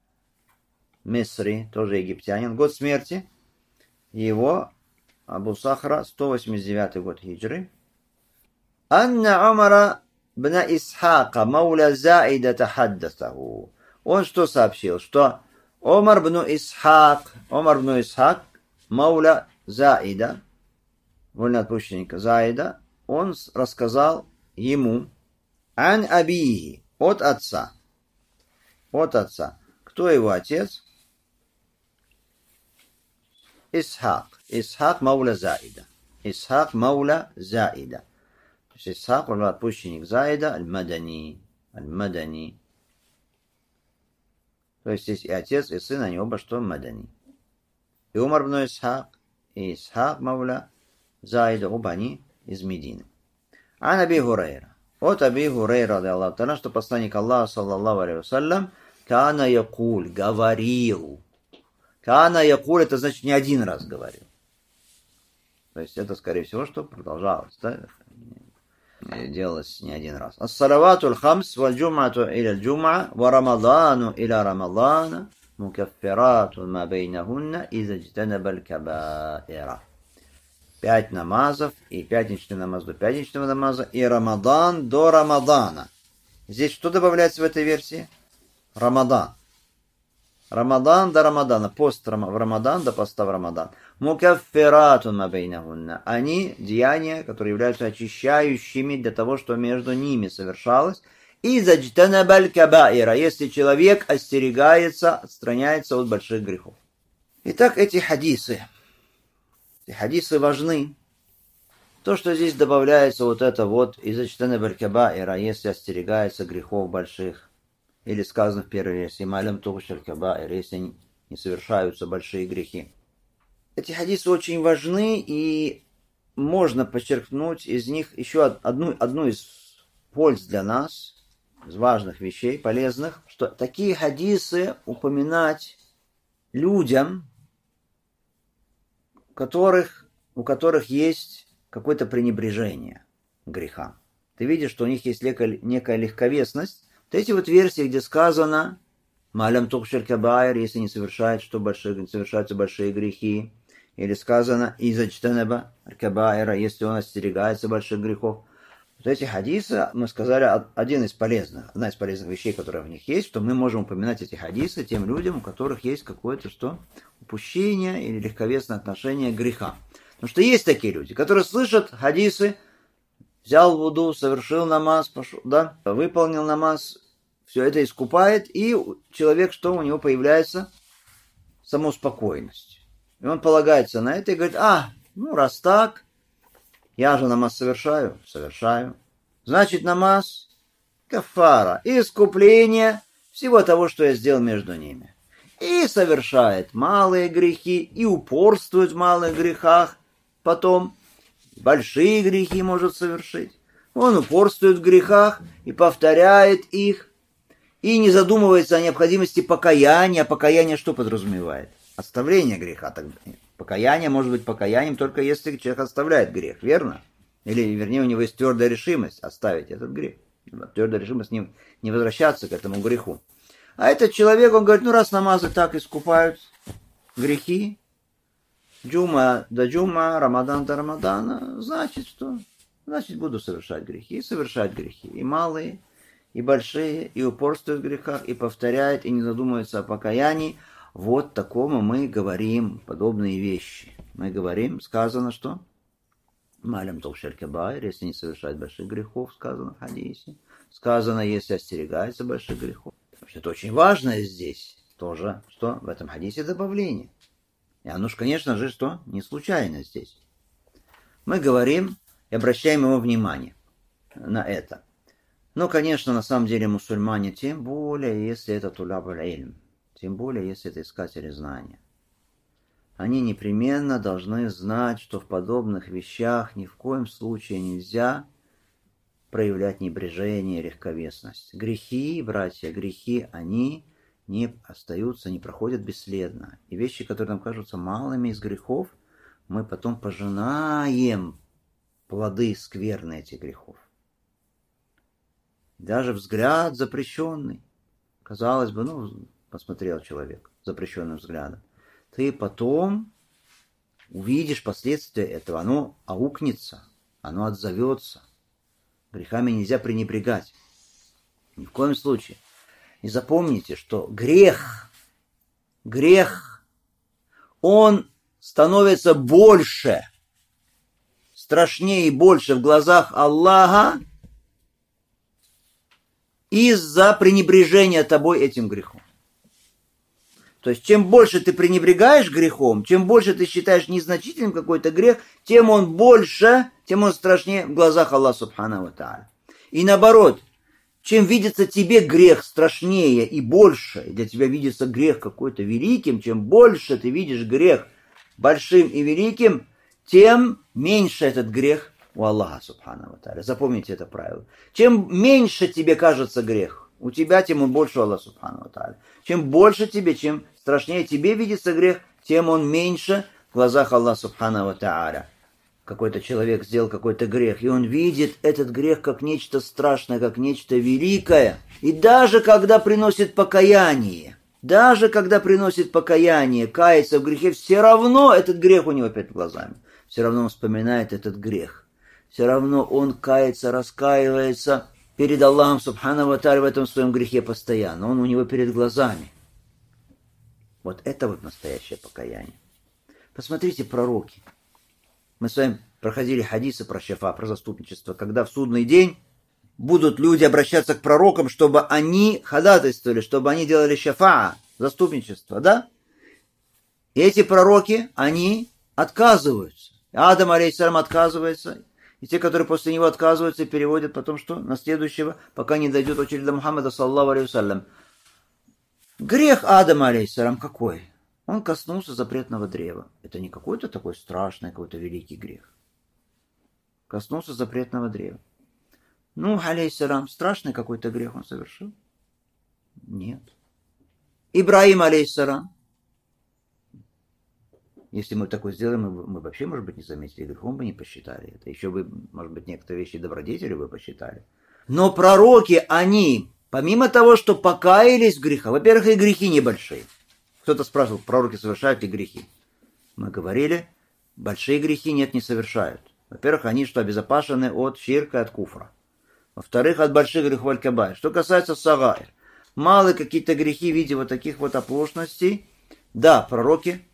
тоже египтянин. Год смерти его, Абу Сахра, 189 год хиджры. Анна Умара бн Исхака, мауля Заида, тахаддасаху. Он что сообщил? Что Омар бн Исхак, мауля Заида, вольноотпущенника Заида, он рассказал ему ан абиhi, от отца. Кто его отец? Исхак мауля Заида. То есть Исхак, вольноотпущенник Заида, аль-Мадани. То есть здесь и отец, и сын, они оба что? Мадани. И Умар бн Исхак, и Исхак мауля Заида, оба они из Медины. Ан Аби Хурайра. От Аби Хурайра, радиаллаху та'аля, что посланник Аллаха, саллаллаху алейхи вассалям, кана якуль, говорил. Кана якуль, это значит не один раз говорил. То есть это, скорее всего, что продолжалось, да? Делалось не один раз. Ас-салавату аль-хамс, валь-джум'ату иля-джум'а, ва-рамадану иля-рамадана, мукаффирату ма бейнахунна, иза джтанаба аль-кабаира. 5 намазов, и пятничный намаз до пятничного намаза, и Рамадан до Рамадана. Здесь что добавляется в этой версии? Рамадан. Рамадан до Рамадана. Пост в Рамадан до поста в Рамадан. Мукаффиратун ма бейнахунна. Они деяния, которые являются очищающими для того, что между ними совершалось. И заджтанаба аль-кабаира, если человек остерегается, отстраняется от больших грехов. Итак, эти хадисы важны. То, что здесь добавляется вот это вот из заджтанаба аль-кабаира, если остерегается грехов больших. Или сказано в первой версии, малям тухшаль кабаир, если не совершаются большие грехи. Эти хадисы очень важны, и можно подчеркнуть из них еще одну из польз для нас, из важных вещей, полезных, что такие хадисы упоминать людям, у которых есть какое-то пренебрежение к грехам. Ты видишь, что у них есть некая легковесность. Вот эти вот версии, где сказано «Малям тухшаль кабаир», если не совершаются большие грехи, или сказано «Иза джтанаба аль-кабаира», если он остерегается больших грехов. Вот эти хадисы, мы сказали, одна из полезных вещей, которая в них есть, что мы можем упоминать эти хадисы тем людям, у которых есть какое-то упущение или легковесное отношение к грехам. Потому что есть такие люди, которые слышат хадисы, взял вуду, совершил намаз, пошел, да, выполнил намаз, все это искупает, и человек, у него появляется самоуспокоенность. И он полагается на это и говорит, раз так, я же намаз совершаю. Значит, намаз кафара, искупление всего того, что я сделал между ними. И совершает малые грехи, и упорствует в малых грехах, потом большие грехи может совершить. Он упорствует в грехах и повторяет их, и не задумывается о необходимости покаяния. А покаяние что подразумевает? Оставление греха. Покаяние может быть покаянием только если человек оставляет грех, верно? Или, вернее, у него есть твердая решимость оставить этот грех. Твердая решимость не возвращаться к этому греху. А этот человек, он говорит, раз намазы так искупают грехи, джума до джума, рамадан до рамадана, значит что? Значит, буду совершать грехи. И совершать грехи. И малые, и большие, и упорствует в грехах, и повторяет, и не задумывается о покаянии. Вот такому мы говорим подобные вещи. Мы говорим, сказано, что малям тухшаль кабаир, если не совершает больших грехов, сказано в хадисе. Сказано, если остерегается больших грехов. Это очень важно здесь тоже, что в этом хадисе добавление. И оно же, конечно же, не случайно здесь. Мы говорим и обращаем его внимание на это. Но, конечно, на самом деле мусульмане, тем более, если это туляб аль-илм, тем более, если это искатели знания, они непременно должны знать, что в подобных вещах ни в коем случае нельзя проявлять небрежение и легковесность. Грехи, братья, они не остаются, не проходят бесследно. И вещи, которые нам кажутся малыми из грехов, мы потом пожинаем плоды скверны этих грехов. Даже взгляд запрещенный. Казалось бы, посмотрел человек запрещенным взглядом. Ты потом увидишь последствия этого. Оно аукнется, оно отзовется. Грехами нельзя пренебрегать. Ни в коем случае. И запомните, что грех, он становится больше, страшнее и больше в глазах Аллаха из-за пренебрежения тобой этим грехом. То есть, чем больше ты пренебрегаешь грехом, чем больше ты считаешь незначительным какой-то грех, тем он больше, тем он страшнее в глазах Аллаха Субхану ва Тааля. И наоборот, чем видится тебе грех страшнее и больше, и для тебя видится грех какой-то великим, чем больше ты видишь грех большим и великим, тем меньше этот грех у Аллаха Субхану ва Тааля. Запомните это правило. Чем меньше тебе кажется грех у тебя, тем он больше у Аллаха Субхану ва Тааля. Чем больше тебе, чем страшнее тебе видится грех, тем он меньше в глазах Аллаха Субхану ва Тааля. Какой-то человек сделал какой-то грех, и он видит этот грех как нечто страшное, как нечто великое. И даже когда приносит покаяние, кается в грехе, все равно этот грех у него перед глазами. Все равно он вспоминает этот грех. Все равно он кается, раскаивается перед Аллахом Субхану ва Тааля в этом своем грехе постоянно. Он у него перед глазами. Вот это вот настоящее покаяние. Посмотрите пророки. Мы с вами проходили хадисы про шафа, про заступничество, когда в судный день будут люди обращаться к пророкам, чтобы они ходатайствовали, чтобы они делали шафа, заступничество, да? И эти пророки, они отказываются. Адам, алейхиссалям, отказывается. И те, которые после него отказываются, переводят потом что? На следующего, пока не дойдет очередь до Мухаммада, саллаллаху алейхи вассалям. Грех Адама, алейхиссалям, какой? Он коснулся запретного древа. Это не какой-то такой страшный, какой-то великий грех. Коснулся запретного древа. Алейхиссалям, страшный какой-то грех он совершил? Нет. Ибраим, алейхиссалям. Если мы такое сделаем, мы вообще, может быть, не заметили, грехом бы не посчитали это. Еще бы, может быть, некоторые вещи добродетели бы посчитали. Но пророки, они, помимо того, что покаялись в грехах, во-первых, и грехи небольшие. Кто-то спрашивал, пророки совершают ли грехи? Мы говорили, большие грехи не совершают. Во-первых, они что, обезопасены от ширка, от куфра. Во-вторых, от больших грехов аль-кабаир. Что касается сагаир, малые какие-то грехи в виде вот таких вот оплошностей, да, пророки,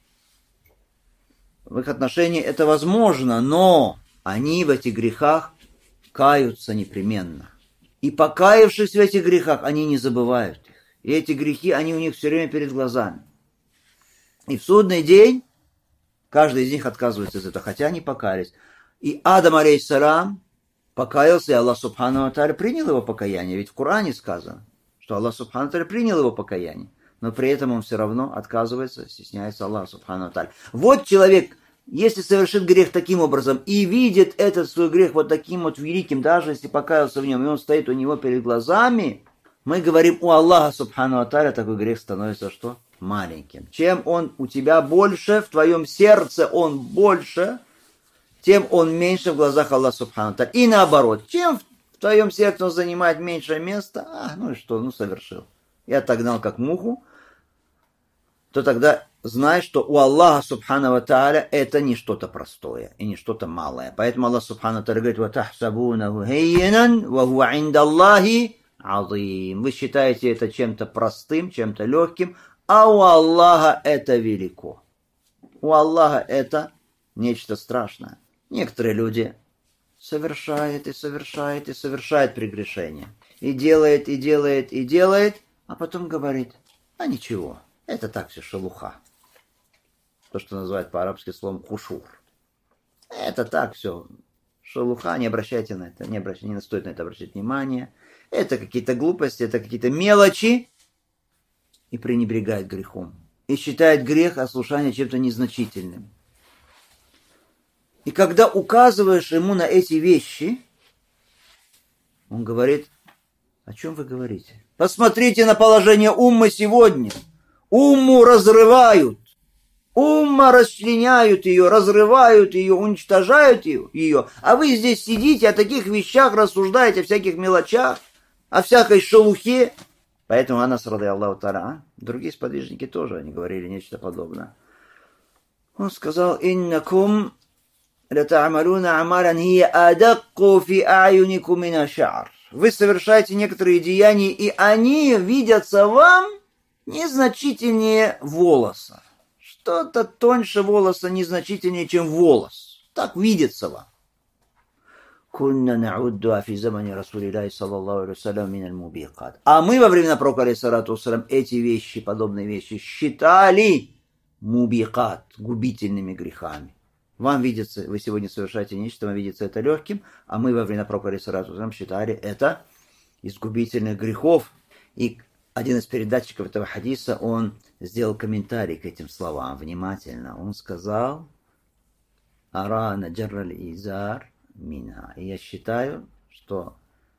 в их отношении это возможно, но они в этих грехах каются непременно. И покаявшись в этих грехах, они не забывают их. И эти грехи, они у них все время перед глазами. И в судный день каждый из них отказывается от этого, хотя они покаялись. И Адам, алейхиссалям, покаялся, и Аллах Субхану ва Тааля принял его покаяние. Ведь в Коране сказано, что Аллах Субхану ва Тааля принял его покаяние. Но при этом он все равно отказывается, стесняется Аллаха Субхану ва Тааля. Вот человек, если совершит грех таким образом и видит этот свой грех вот таким вот великим, даже если покаялся в нем, и он стоит у него перед глазами, мы говорим, у Аллаха Субхану ва Тааля такой грех становится что? Маленьким. Чем он у тебя больше, в твоем сердце он больше, тем он меньше в глазах Аллаха Субхану ва Тааля. И наоборот, чем в твоем сердце он занимает меньшее место, совершил. И отогнал как муху, то тогда знай, что у Аллаха Субхану ва Тааля это не что-то простое и не что-то малое. Поэтому Аллах Субхану ва Тааля говорит, وَتَحْسَبُونَهُ هَيِّنًا وَهُوَ عِنْدَ اللَّهِ عَظِيمٌ. Вы считаете это чем-то простым, чем-то легким, а у Аллаха это велико. У Аллаха это нечто страшное. Некоторые люди совершают прегрешение. И делает, а потом говорит, ничего, это так все шелуха. То, что называют по-арабски словом хушур. Это так все шелуха, не обращайте на это, не стоит на это обращать внимание. Это какие-то глупости, это какие-то мелочи. И пренебрегает грехом. И считает грех ослушания чем-то незначительным. И когда указываешь ему на эти вещи, он говорит, о чем вы говорите? Посмотрите на положение уммы сегодня. Умму разрывают. Умма расчленяют ее, разрывают ее, уничтожают ее. А вы здесь сидите, о таких вещах рассуждаете, о всяких мелочах, о всякой шелухе. Поэтому Анас, ради Аллаху та'аля, другие сподвижники тоже, они говорили нечто подобное. Он сказал: «Иннакум лата'малуна амалян хия адакку фи аюникум мина ша'р». Вы совершаете некоторые деяния, и они видятся вам незначительнее волоса. Что-то тоньше волоса, незначительнее, чем волос. Так видится вам. «Кунна наудду фи замани Расулиллахи саллаллаху алейхи вассалям миналь мубикат». А мы во времена пророка алейхиссалату вассалям эти вещи, подобные вещи, считали мубикат, губительными грехами. Вам видится, вы сегодня совершаете нечто, вам видится это легким, а мы во времена пророка алейхиссалату вассалям считали это из губительных грехов. И один из передатчиков этого хадиса, он сделал комментарий к этим словам внимательно. Он сказал: «Ара наджарраль изар минха». И я считаю, что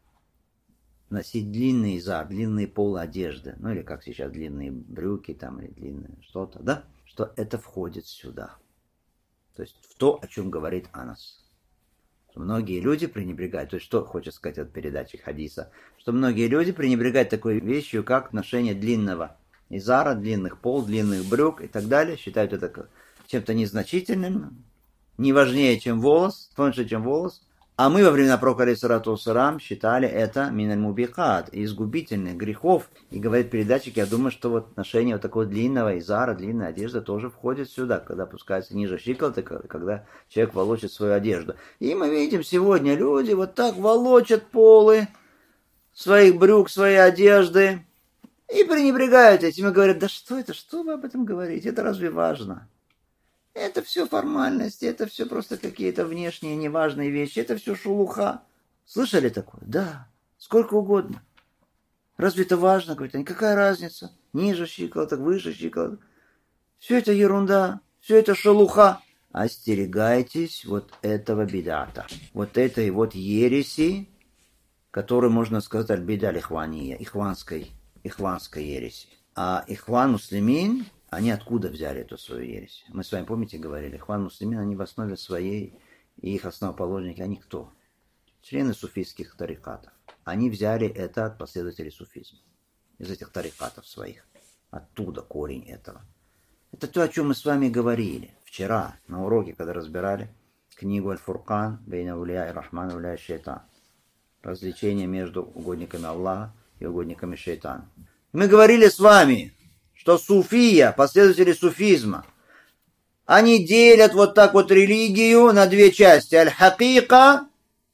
носить длинный изар, длинные полы одежды, ну или как сейчас длинные брюки там, или длинные что-то, да, что это входит сюда. То есть в то, о чем говорит Анас. Многие люди пренебрегают, то есть что хочет сказать этот передатчик хадиса, что многие люди пренебрегают такой вещью, как ношение длинного изара, длинных пол, длинных брюк и так далее, считают это чем-то незначительным, не важнее, чем волос, тоньше, чем волос. А мы во времена пророка алейхиссалату вассалям считали это миналь мубикат, из губительных грехов. И говорит передатчик, я думаю, что вот ношение вот такого длинного изара, длинной одежды тоже входит сюда, когда опускается ниже щиколоток, когда человек волочит свою одежду. И мы видим сегодня, люди вот так волочат полы своих брюк, своей одежды и пренебрегают этим и говорят: да что это, что вы об этом говорите, это разве важно? Это все формальности, это все просто какие-то внешние неважные вещи, это все шелуха. Слышали такое? Да, сколько угодно. Разве это важно? Говорят они, какая разница? Ниже щиколоток, выше щиколоток. Все это ерунда, все это шелуха. Остерегайтесь вот этого бидата, вот этой вот ереси, которую можно сказать аль-бидаль ихвания, ихванской ереси. А ихван муслимин, они откуда взяли эту свою ересь? Мы с вами, помните, говорили, ихван муслимин, они в основе своей, и их основоположники, они кто? Члены суфийских тарикатов. Они взяли это от последователей суфизма, из этих тарикатов своих. Оттуда корень этого. Это то, о чем мы с вами говорили вчера на уроке, когда разбирали книгу Аль-Фуркан бейна улия и рахман улия шейтан. Различение между угодниками Аллаха и угодниками шейтана. Мы говорили с вами, что суфия, последователи суфизма, они делят вот так вот религию на две части. Аль-хакика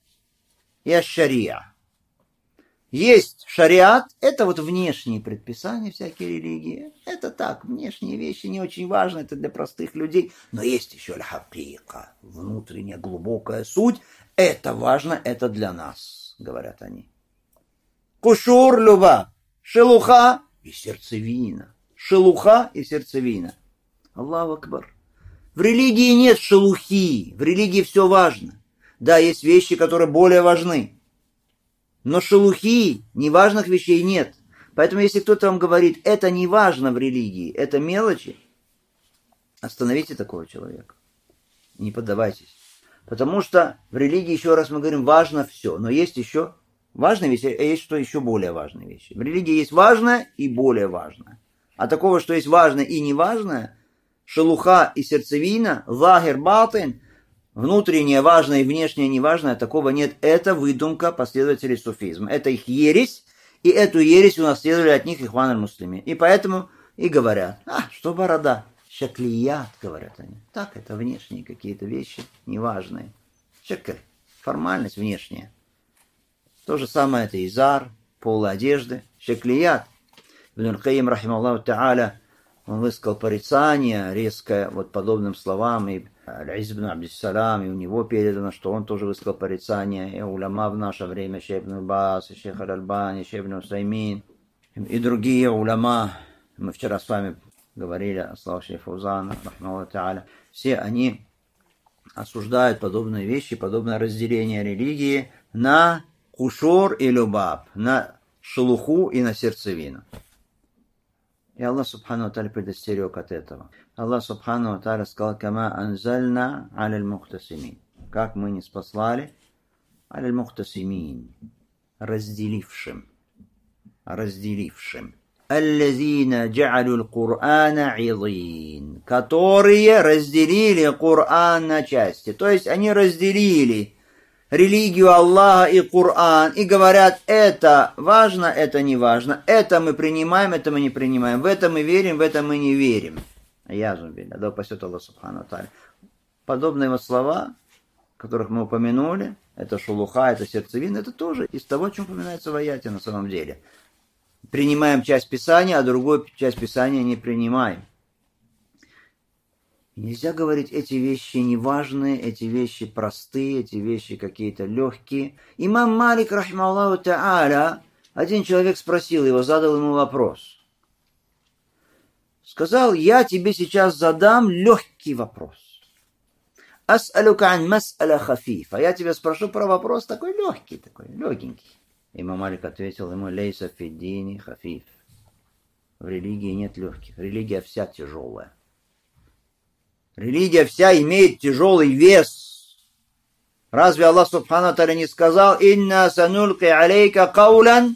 и аль-шария. Есть шариат, это вот внешние предписания всякие религии. Это так, внешние вещи не очень важны, это для простых людей. Но есть еще аль-хакика, внутренняя глубокая суть. Это важно, это для нас, говорят они. Кушур, люба, шелуха и сердцевина. Шелуха и сердцевина. Аллаху акбар. В религии нет шелухи, в религии все важно. Да, есть вещи, которые более важны. Но шелухи, неважных вещей нет. Поэтому если кто-то вам говорит, это не важно в религии, это мелочи, остановите такого человека. Не поддавайтесь. Потому что в религии, еще раз мы говорим, важно все. Но есть еще важные вещи, а есть что еще более важные вещи. В религии есть важное и более важное. А такого, что есть важное и неважное, шелуха и сердцевина, захир, батин, внутреннее важное и внешнее неважное, такого нет. Это выдумка последователей суфизма. Это их ересь, и эту ересь унаследовали от них ихван аль-муслимин. И поэтому и говорят, что борода? Шаклият, говорят они. Так, это внешние какие-то вещи, неважные. Шакль, формальность внешняя. То же самое это изар, полы одежды, шаклият. Ибн аль-Каим, рахималлаху та'аля, он высказал порицание резкое вот подобным словам, и Аль-Изз ибн Абдиссалам, и у него передано, что он тоже высказал порицание, и уляма в наше время, шейх ибн Бас, шейх Аль-Альбани, шейх ибн Усаймин, и другие уляма, мы вчера с вами говорили о словах шейха Фаузана, рахималлаху та'аля, все они осуждают подобные вещи, подобное разделение религии на кушур и любаб, на шелуху и на сердцевину. И Аллах Субхану Тааля предостерег от этого. Аллах Субхану Тааля сказал: «Кама анзальна аляль мухтасимин». Как мы не спаслали аляль мухтасимин, разделившим. Аллазина джа'алю аль-Кур'ана изин, которые разделили Кур'ан на части. То есть они разделили религию Аллаха и Кур'ан и говорят: это важно, это не важно, это мы принимаем, это мы не принимаем, в это мы верим, в это мы не верим. Язубилля, да упасет Аллах Субхану Тааля. Подобные вот слова, которых мы упомянули, это шулуха, это сердцевина, это тоже из того, о чем упоминается в аяте на самом деле. Принимаем часть Писания, а другую часть Писания не принимаем. Нельзя говорить, эти вещи неважные, эти вещи простые, эти вещи какие-то легкие. Имам Малик, рахимахуллаху та'аля, один человек спросил его, задал ему вопрос. Сказал: я тебе сейчас задам легкий вопрос. Ас'алука ан мас'аля хафифа. Я тебя спрошу про вопрос такой легкий, такой легенький. Имам Малик ответил ему: лейса фиддини хафиф. В религии нет легких. Религия вся тяжелая. Религия вся имеет тяжелый вес. Разве Аллах Субхану Тааля не сказал: «Инна санульки алейка каулян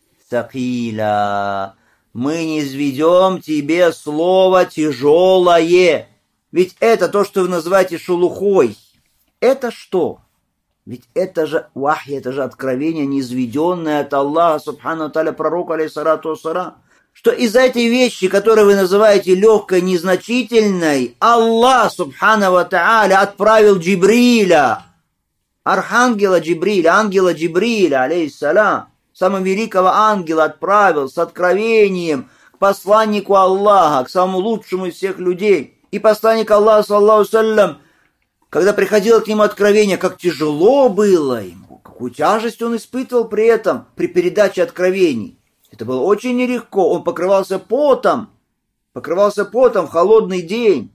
сакила»? Мы низведем тебе слово тяжелое. Ведь это то, что вы называете шулухой. Это что? Ведь это же вахи, это же откровение, низведенное от Аллаха Субхану Тааля пророку, алейхиссалату вассалам. Что из-за этой вещи, которую вы называете легкой, незначительной, Аллах Субхану Тааля отправил Джибриля, архангела Джибриля, ангела Джибриля, алейхиссалам, самого великого ангела отправил с откровением к посланнику Аллаха, к самому лучшему из всех людей. И посланник Аллаха, саллаллаху алейхи ва саллям, когда приходило к нему откровение, как тяжело было ему, какую тяжесть он испытывал при этом, при передаче откровений. Это было очень нелегко. Он покрывался потом в холодный день.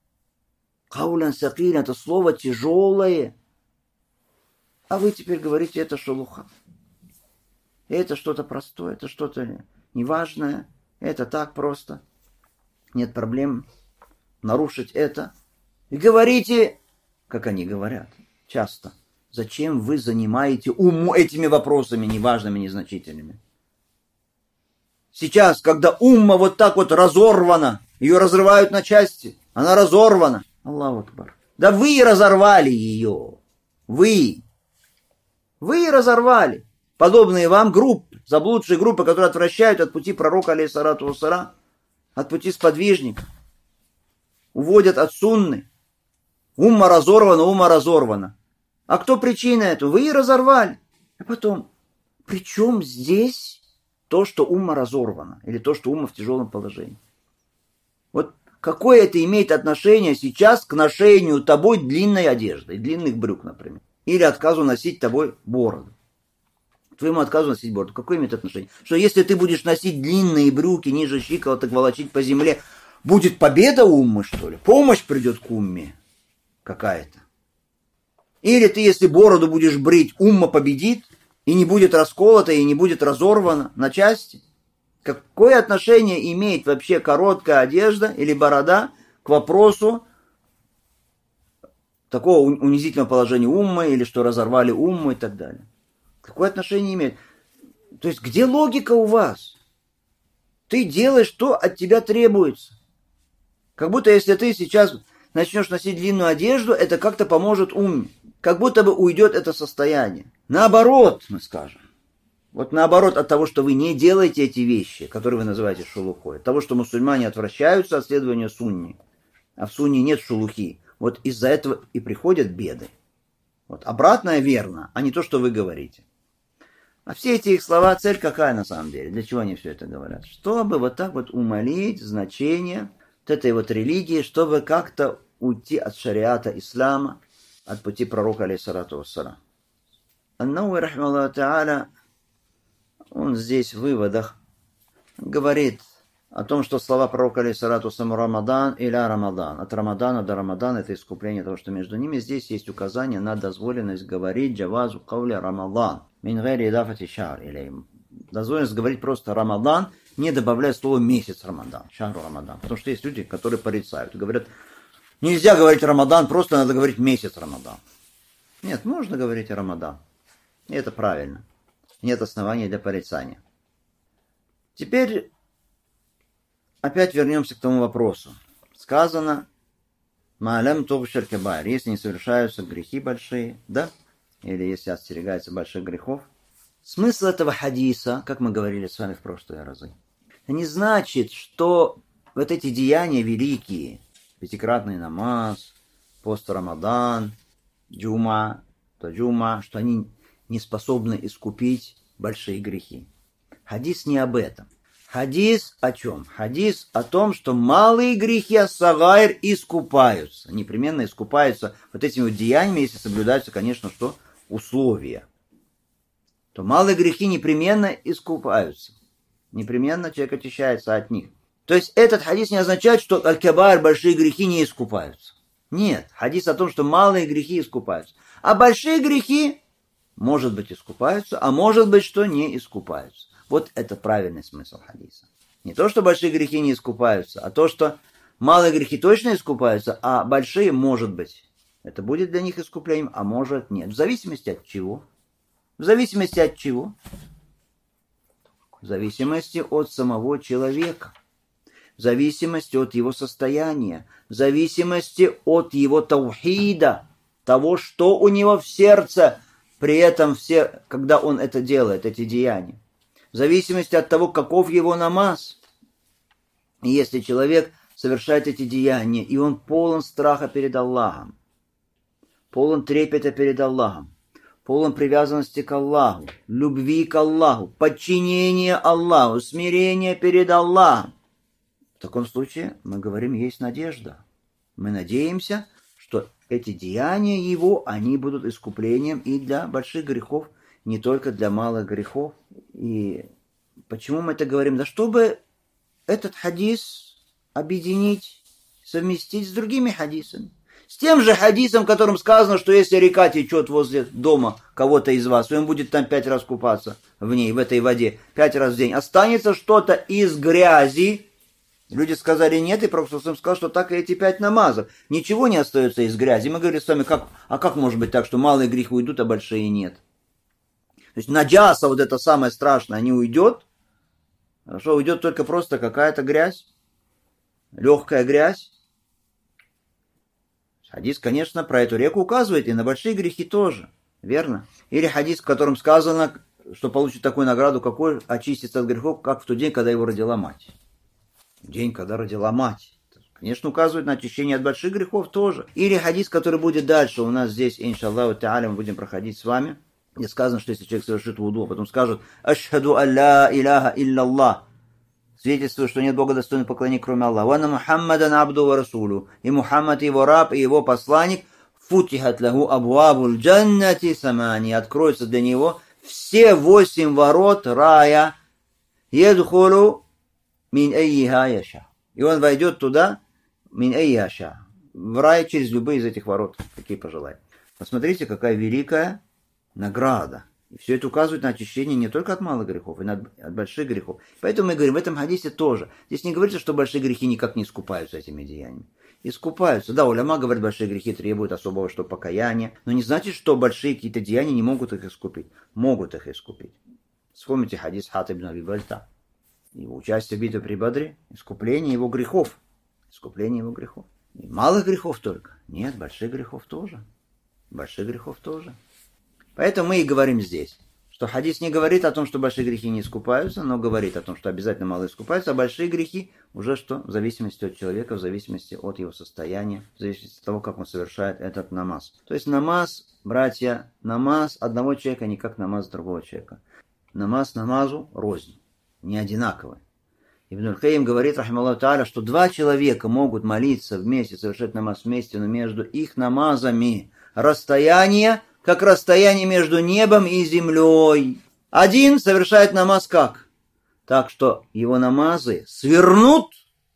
Каулян сакиль — это слово тяжелое. А вы теперь говорите, это шелуха. Это что-то простое, это что-то неважное. Это так просто. Нет проблем нарушить это. И говорите, как они говорят часто: зачем вы занимаете ум этими вопросами неважными, незначительными? Сейчас, когда умма вот так вот разорвана, ее разрывают на части, она разорвана. Аллаху акбар. Да вы разорвали ее. Вы разорвали. Подобные вам группы, заблудшие группы, которые отвращают от пути пророка, алейхиссалату вассалам, от пути сподвижника, уводят от сунны. Умма разорвана. А кто причина этого? Вы разорвали. А потом, при чем здесь то, что умма разорвана, или то, что умма в тяжелом положении? Вот какое это имеет отношение сейчас к ношению тобой длинной одежды, длинных брюк, например, или отказу носить тобой бороду? Твоему отказу носить бороду. Какое имеет отношение? Что если ты будешь носить длинные брюки ниже щиколоток, волочить по земле, будет победа уммы, что ли? Помощь придет к умме какая-то? Или ты, если бороду будешь брить, умма победит? И не будет расколота, и не будет разорвана на части? Какое отношение имеет вообще короткая одежда или борода к вопросу такого унизительного положения уммы, или что разорвали умму и так далее? Какое отношение имеет? То есть где логика у вас? Ты делаешь, что от тебя требуется. Как будто если ты сейчас начнешь носить длинную одежду, это как-то поможет умме. Как будто бы уйдет это состояние. Наоборот, мы скажем. Вот наоборот от того, что вы не делаете эти вещи, которые вы называете шулухой, от того, что мусульмане отвращаются от следования сунне, а в сунне нет шулухи, вот из-за этого и приходят беды. Вот обратное верно, а не то, что вы говорите. А все эти их слова, цель какая на самом деле? Для чего они все это говорят? Чтобы вот так вот умалить значение вот этой вот религии, чтобы как-то уйти от шариата ислама, от пути пророка, алейхиссалату вассалам. Ан-Науи, рахимахуллаху та'аля, он здесь в выводах говорит о том, что слова пророка, алейхиссалату вассалам, Рамадан или Рамадан, от Рамадана до Рамадана, это искупление того, что между ними. Здесь есть указание на дозволенность говорить джавазу кауля Рамадан, мин гэри идафати шар, или дозволено говорить просто Рамадан, не добавляя слово месяц Рамадан, шахру Рамадан. Потому что есть люди, которые порицают, говорят, нельзя говорить Рамадан, просто надо говорить месяц Рамадан. Нет, можно говорить Рамадан. И это правильно. Нет оснований для порицания. Теперь опять вернемся к тому вопросу. Сказано, Ма'алям тугшир кабаир, если не совершаются грехи большие, да? Или если остерегаются больших грехов. Смысл этого хадиса, как мы говорили с вами в прошлые разы, не значит, что вот эти деяния великие, пятикратный намаз, пост Рамадан, джума, что они не способны искупить большие грехи. Хадис не об этом. Хадис о чем? Хадис о том, что малые грехи ас-сагайр искупаются. Непременно искупаются вот этими вот деяниями, если соблюдаются, конечно, что условия. То малые грехи непременно искупаются. Непременно человек очищается от них. То есть этот хадис не означает, что аль-кабайр, большие грехи, не искупаются. Нет, хадис о том, что малые грехи искупаются. А большие грехи, может быть, искупаются, а может быть, что не искупаются. Вот это правильный смысл хадиса. Не то, что большие грехи не искупаются, а то, что малые грехи точно искупаются, а большие, может быть. Это будет для них искуплением, а может нет. В зависимости от чего? В зависимости от чего? В зависимости от самого человека. В зависимости от его состояния. В зависимости от его таухида. Того, что у него в сердце. При этом все, когда он это делает, эти деяния. В зависимости от того, каков его намаз. И если человек совершает эти деяния, и он полон страха перед Аллахом, полон трепета перед Аллахом, полон привязанности к Аллаху, любви к Аллаху, подчинения Аллаху, смирения перед Аллахом, в таком случае мы говорим, есть надежда. Мы надеемся, что эти деяния его, они будут искуплением и для больших грехов, не только для малых грехов. И почему мы это говорим? Да чтобы этот хадис объединить, совместить с другими хадисами. С тем же хадисом, в котором сказано, что если река течет возле дома кого-то из вас, и он будет там 5 раз купаться в ней, в этой воде, 5 раз в день, останется что-то из грязи. Люди сказали нет, и Пророк сказал, что так и эти 5 намазов. Ничего не остается из грязи. Мы говорили с вами, как может быть так, что малые грехи уйдут, а большие нет? То есть наджаса, вот это самое страшное, не уйдет. Хорошо, уйдет только просто какая-то грязь, легкая грязь. Хадис, конечно, про эту реку указывает, и на большие грехи тоже, верно? Или хадис, в котором сказано, что получит такую награду, какой очистится от грехов, как в тот день, когда его родила мать. День, когда родила мать. Конечно, указывает на очищение от больших грехов тоже. Или хадис, который будет дальше, у нас здесь, иншаллаху та'аля, мы будем проходить с вами, где сказано, что если человек совершит вуду, а потом скажет «Ашхаду алла иляха илляллах», свидетельствует, что нет Бога достойного поклонения, кроме Аллаха. «Ванна Мухаммадан абду ва расулу». И Мухаммад, его раб, и его посланник. «Футихат лаху абуабуль джаннати самани». Откроются для него все 8 ворот рая. «Едхулу мин айиха яша». И он войдет туда мин айиха яша. В рай через любые из этих ворот, какие пожелает. Посмотрите, какая великая награда. И все это указывает на очищение не только от малых грехов, и от больших грехов. Поэтому мы говорим, в этом хадисе тоже. Здесь не говорится, что большие грехи никак не искупаются этими деяниями. Искупаются. Да, уляма говорит, большие грехи требуют особого что покаяния. Но не значит, что большие какие-то деяния не могут их искупить. Могут их искупить. Вспомните хадис Хатиб ибн Аби Бальта. Его участие в битве при Бадре. Искупление его грехов. Искупление его грехов. И малых грехов только. Нет, больших грехов тоже. Больших грехов тоже. Поэтому мы и говорим здесь, что хадис не говорит о том, что большие грехи не искупаются, но говорит о том, что обязательно малые искупаются, а большие грехи уже что? В зависимости от человека, в зависимости от его состояния, в зависимости от того, как он совершает этот намаз. То есть намаз, братья, намаз одного человека не как намаз другого человека. Намаз намазу рознь, не одинаковый. Ибн аль-Каим говорит, рахималлаху тааля, что 2 человека могут молиться вместе, совершать намаз вместе, но между их намазами расстояние, как расстояние между небом и землей. Один совершает намаз как? Так что его намазы свернут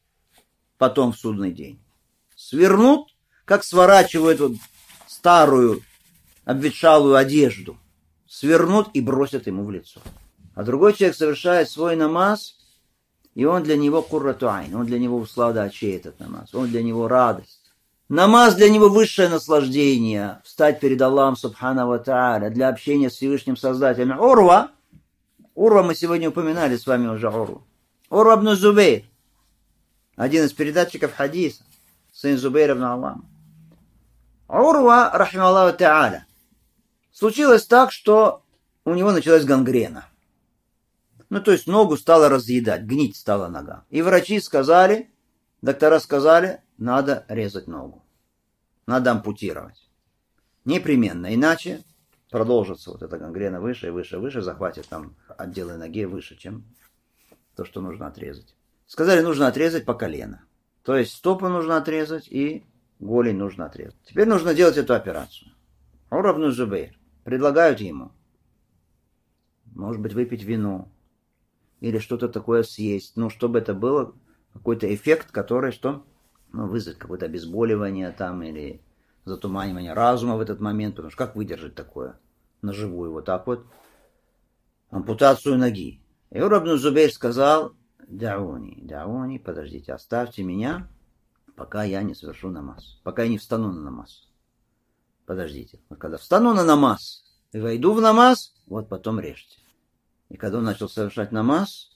потом в судный день. Свернут, как сворачивают вот старую обветшалую одежду. Свернут и бросят ему в лицо. А другой человек совершает свой намаз, и он для него куррату айн, он для него услада очей этот намаз, он для него радость. Намаз для него высшее наслаждение, встать перед Аллахом Субхану ва Тааля, для общения с Всевышним Создателем. Урва мы сегодня упоминали с вами уже Урва ибн Зубейр, один из передатчиков хадиса, сын Зубейра ибн Аллама. Урва, рахималлаху Тааля, случилось так, что у него началась гангрена. То есть ногу стало разъедать, гнить стала нога. И врачи сказали, доктора сказали, надо резать ногу. Надо ампутировать. Непременно, иначе продолжится вот эта гангрена выше и выше, выше, захватит там отделы ноги выше, чем то, что нужно отрезать. Сказали, нужно отрезать по колено. То есть стопу нужно отрезать и голень нужно отрезать. Теперь нужно делать эту операцию. Урва ибн Зубейр предлагают ему, может быть, выпить вино или что-то такое съесть, чтобы это было какой-то эффект, который вызовет какое-то обезболивание там или затуманивание разума в этот момент, потому что как выдержать такое наживую вот так вот ампутацию ноги. И Урва ибн Зубейр сказал, дауни, подождите, оставьте меня, пока я не совершу намаз, пока я не встану на намаз. Подождите, вот когда встану на намаз и войду в намаз, вот потом режьте. И когда он начал совершать намаз,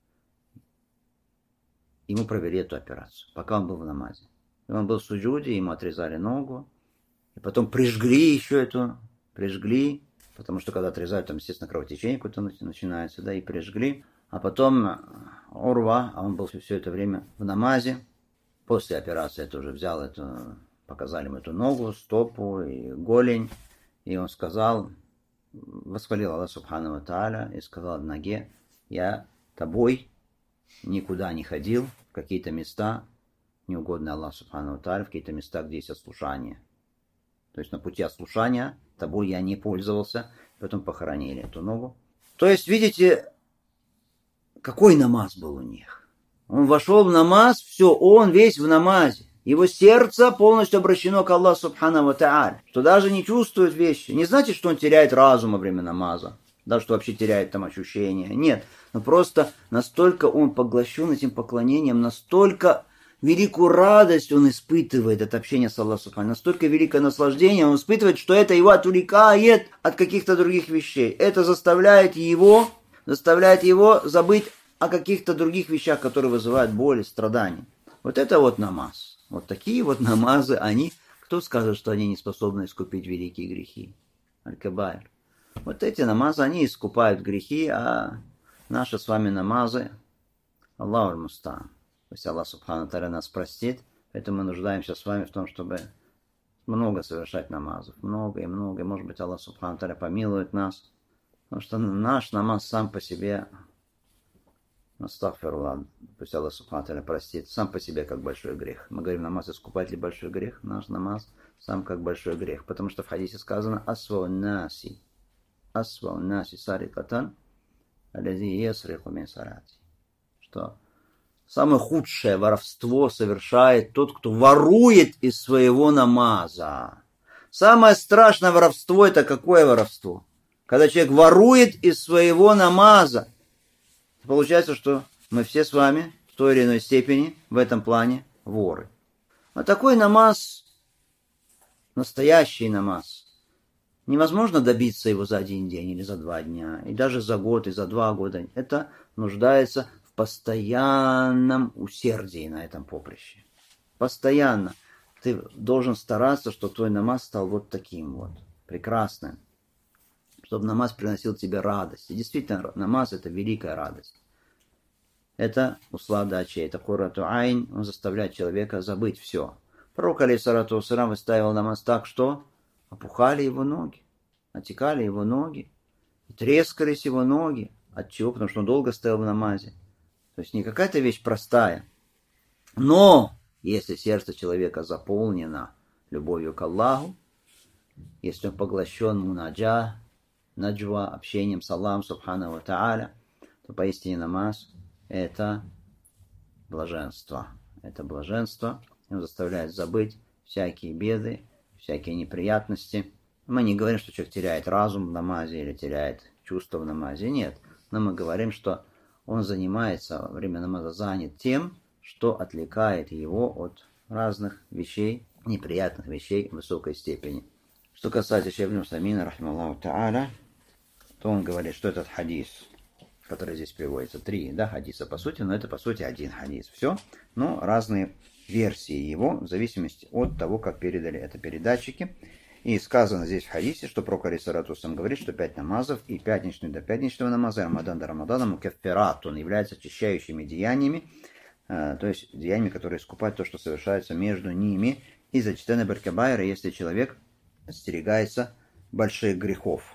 ему провели эту операцию, пока он был в намазе. И он был в суджуде, ему отрезали ногу, и потом прижгли еще эту, потому что когда отрезают, там, естественно, кровотечение какое-то начинается, да, и прижгли. А потом Урва, а он был все это время в намазе, после операции это уже взял показали ему эту ногу, стопу и голень, и он сказал, восхвалил Аллах Субхану ва Тааля и сказал ноге, я тобой никуда не ходил, в какие-то места, неугодные Аллаху Субхану ва Тааля, в какие-то места, где есть ослушание. То есть на пути ослушания тобой я не пользовался, потом похоронили эту ногу. То есть, видите, какой намаз был у них. Он вошел в намаз, все, он весь в намазе. Его сердце полностью обращено к Аллаху Субхану ва Тааля, что даже не чувствует вещи. Не значит, что он теряет разум во время намаза, да, что вообще теряет там ощущения. Нет, но просто настолько он поглощен этим поклонением, настолько великую радость он испытывает от общения с Аллахом Субхану, настолько великое наслаждение он испытывает, что это его отвлекает от каких-то других вещей. Это заставляет его забыть о каких-то других вещах, которые вызывают боль и страдания. Вот это вот намаз. Вот такие вот намазы, кто скажет, что они не способны искупить великие грехи? Аль-Кабайр. Вот эти намазы, они искупают грехи, а наши с вами намазы, Аллаху аль-Мустаан. Пусть Аллах Субхану Тааля нас простит, поэтому мы нуждаемся с вами в том, чтобы много совершать намазов. Много и много. Может быть, Аллах Субхану Тааля помилует нас. Потому что наш намаз сам по себе, астагфируллах, пусть Аллах Субхану Тааля простит, сам по себе как большой грех. Мы говорим, намаз искупает ли большой грех? Наш намаз сам как большой грех. Потому что в хадисе сказано асвау наси сарикатан аллази ясрику мин салати. Что самое худшее воровство совершает тот, кто ворует из своего намаза. Самое страшное воровство — это какое воровство? Когда человек ворует из своего намаза. Получается, что мы все с вами в той или иной степени в этом плане воры. А такой намаз, настоящий намаз, невозможно добиться его за один день или за 2 дня, и даже за год, и за 2 года. Это нуждается в постоянном усердии на этом поприще. Постоянно. Ты должен стараться, чтобы твой намаз стал вот таким вот, прекрасным. Чтобы намаз приносил тебе радость. И действительно, намаз — это великая радость. Это услада очей, это куррату айн, он заставляет человека забыть все. Пророк, алейхиссалату вассалям, выставил намаз так, что опухали его ноги, отекали его ноги, трескались его ноги. От чего? Потому что он долго стоял в намазе. То есть не какая-то вещь простая. Но если сердце человека заполнено любовью к Аллаху, если он поглощен наджва, общением с Аллахом Субхану ва Тааля, то поистине намаз — это блаженство. Это блаженство. Он заставляет забыть всякие беды, всякие неприятности. Мы не говорим, что человек теряет разум в намазе или теряет чувство в намазе. Нет. но мы говорим, что он занимается во время намаза занят тем, что отвлекает его от разных вещей, неприятных вещей в высокой степени. Что касается Шейх ибн Усаймина, рахималлаху та'аля, то он говорит, что этот хадис, который здесь приводится, 3 хадиса по сути, но это по сути один хадис. Все, но разные версии его, в зависимости от того, как передали это передатчики. И сказано здесь в хадисе, что пророк алейхиссалату вассалям говорит, что 5 намазов и пятничный до пятничного намаза, Рамадан до Рамадана, мукаффират, он является очищающими деяниями, то есть деяниями, которые искупают то, что совершается между ними, из-за чтена баркабайра, если человек остерегается больших грехов.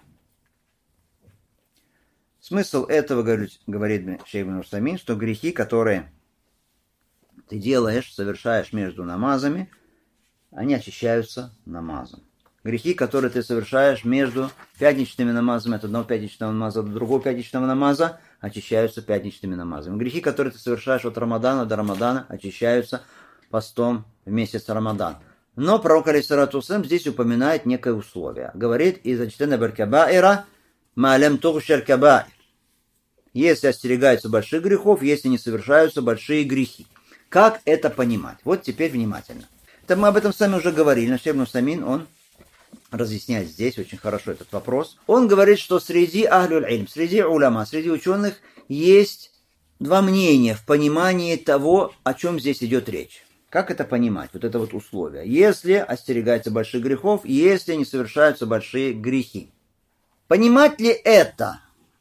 Смысл этого, говорит Шейх ибн Усаймин, что грехи, которые ты делаешь, совершаешь между намазами, они очищаются намазом. Грехи, которые ты совершаешь между пятничными намазами, от одного пятничного намаза до другого пятничного намаза, очищаются пятничными намазами. Грехи, которые ты совершаешь от Рамадана до Рамадана, очищаются постом в месяц Рамадан. Но пророк алейхиссалату вассалям здесь упоминает некое условие. Говорит, из-за чтена баркабаира малям тухшар кабаир. Если остерегаются больших грехов, если не совершаются большие грехи. Как это понимать? Вот теперь внимательно. Это мы об этом сами уже говорили. Шейх ибн Усаймин, он разъясняет здесь очень хорошо этот вопрос. Он говорит, что среди ахлюль-ильм, среди уляма, среди ученых есть два мнения в понимании того, о чем здесь идет речь. Как это понимать? Вот это вот условие. Если остерегаются больших грехов, если не совершаются большие грехи. Понимать ли это,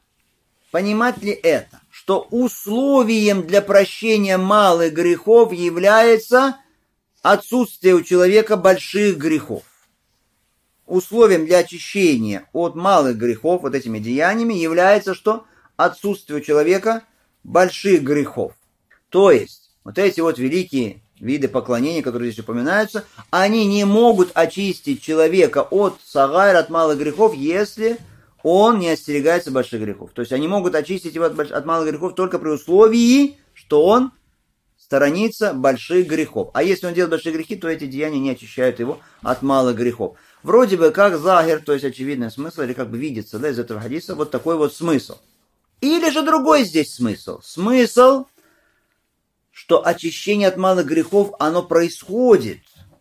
что условием для прощения малых грехов является отсутствие у человека больших грехов? Условием для очищения от малых грехов, вот этими деяниями, является что? Отсутствие у человека больших грехов. То есть, вот эти вот великие виды поклонения, которые здесь упоминаются, они не могут очистить человека от сагайр, от малых грехов, если он не остерегается больших грехов. То есть, они могут очистить его от малых грехов только при условии, что он сторонится больших грехов. А если он делает большие грехи, то эти деяния не очищают его от малых грехов. Вроде бы как захир, то есть очевидный смысл, или как бы видится из этого хадиса вот такой вот смысл. Или же другой здесь смысл. Смысл, что очищение от малых грехов, оно происходит.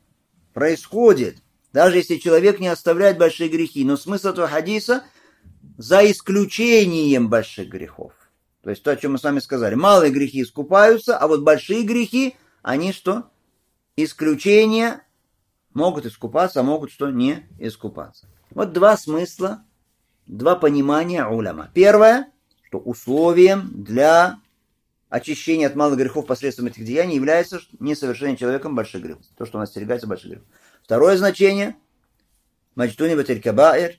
Даже если человек не оставляет большие грехи. Но смысл этого хадиса за исключением больших грехов. То есть то, о чем мы с вами сказали. Малые грехи искупаются, а вот большие грехи, они что? Исключения. Могут искупаться, а могут что? Не искупаться. Вот два смысла, два понимания уляма. Первое, что условием для очищения от малых грехов посредством этих деяний является несовершение человеком больших грехов. То, что он остерегается больших грехов. Второе значение, маджтуни батиль кабаир,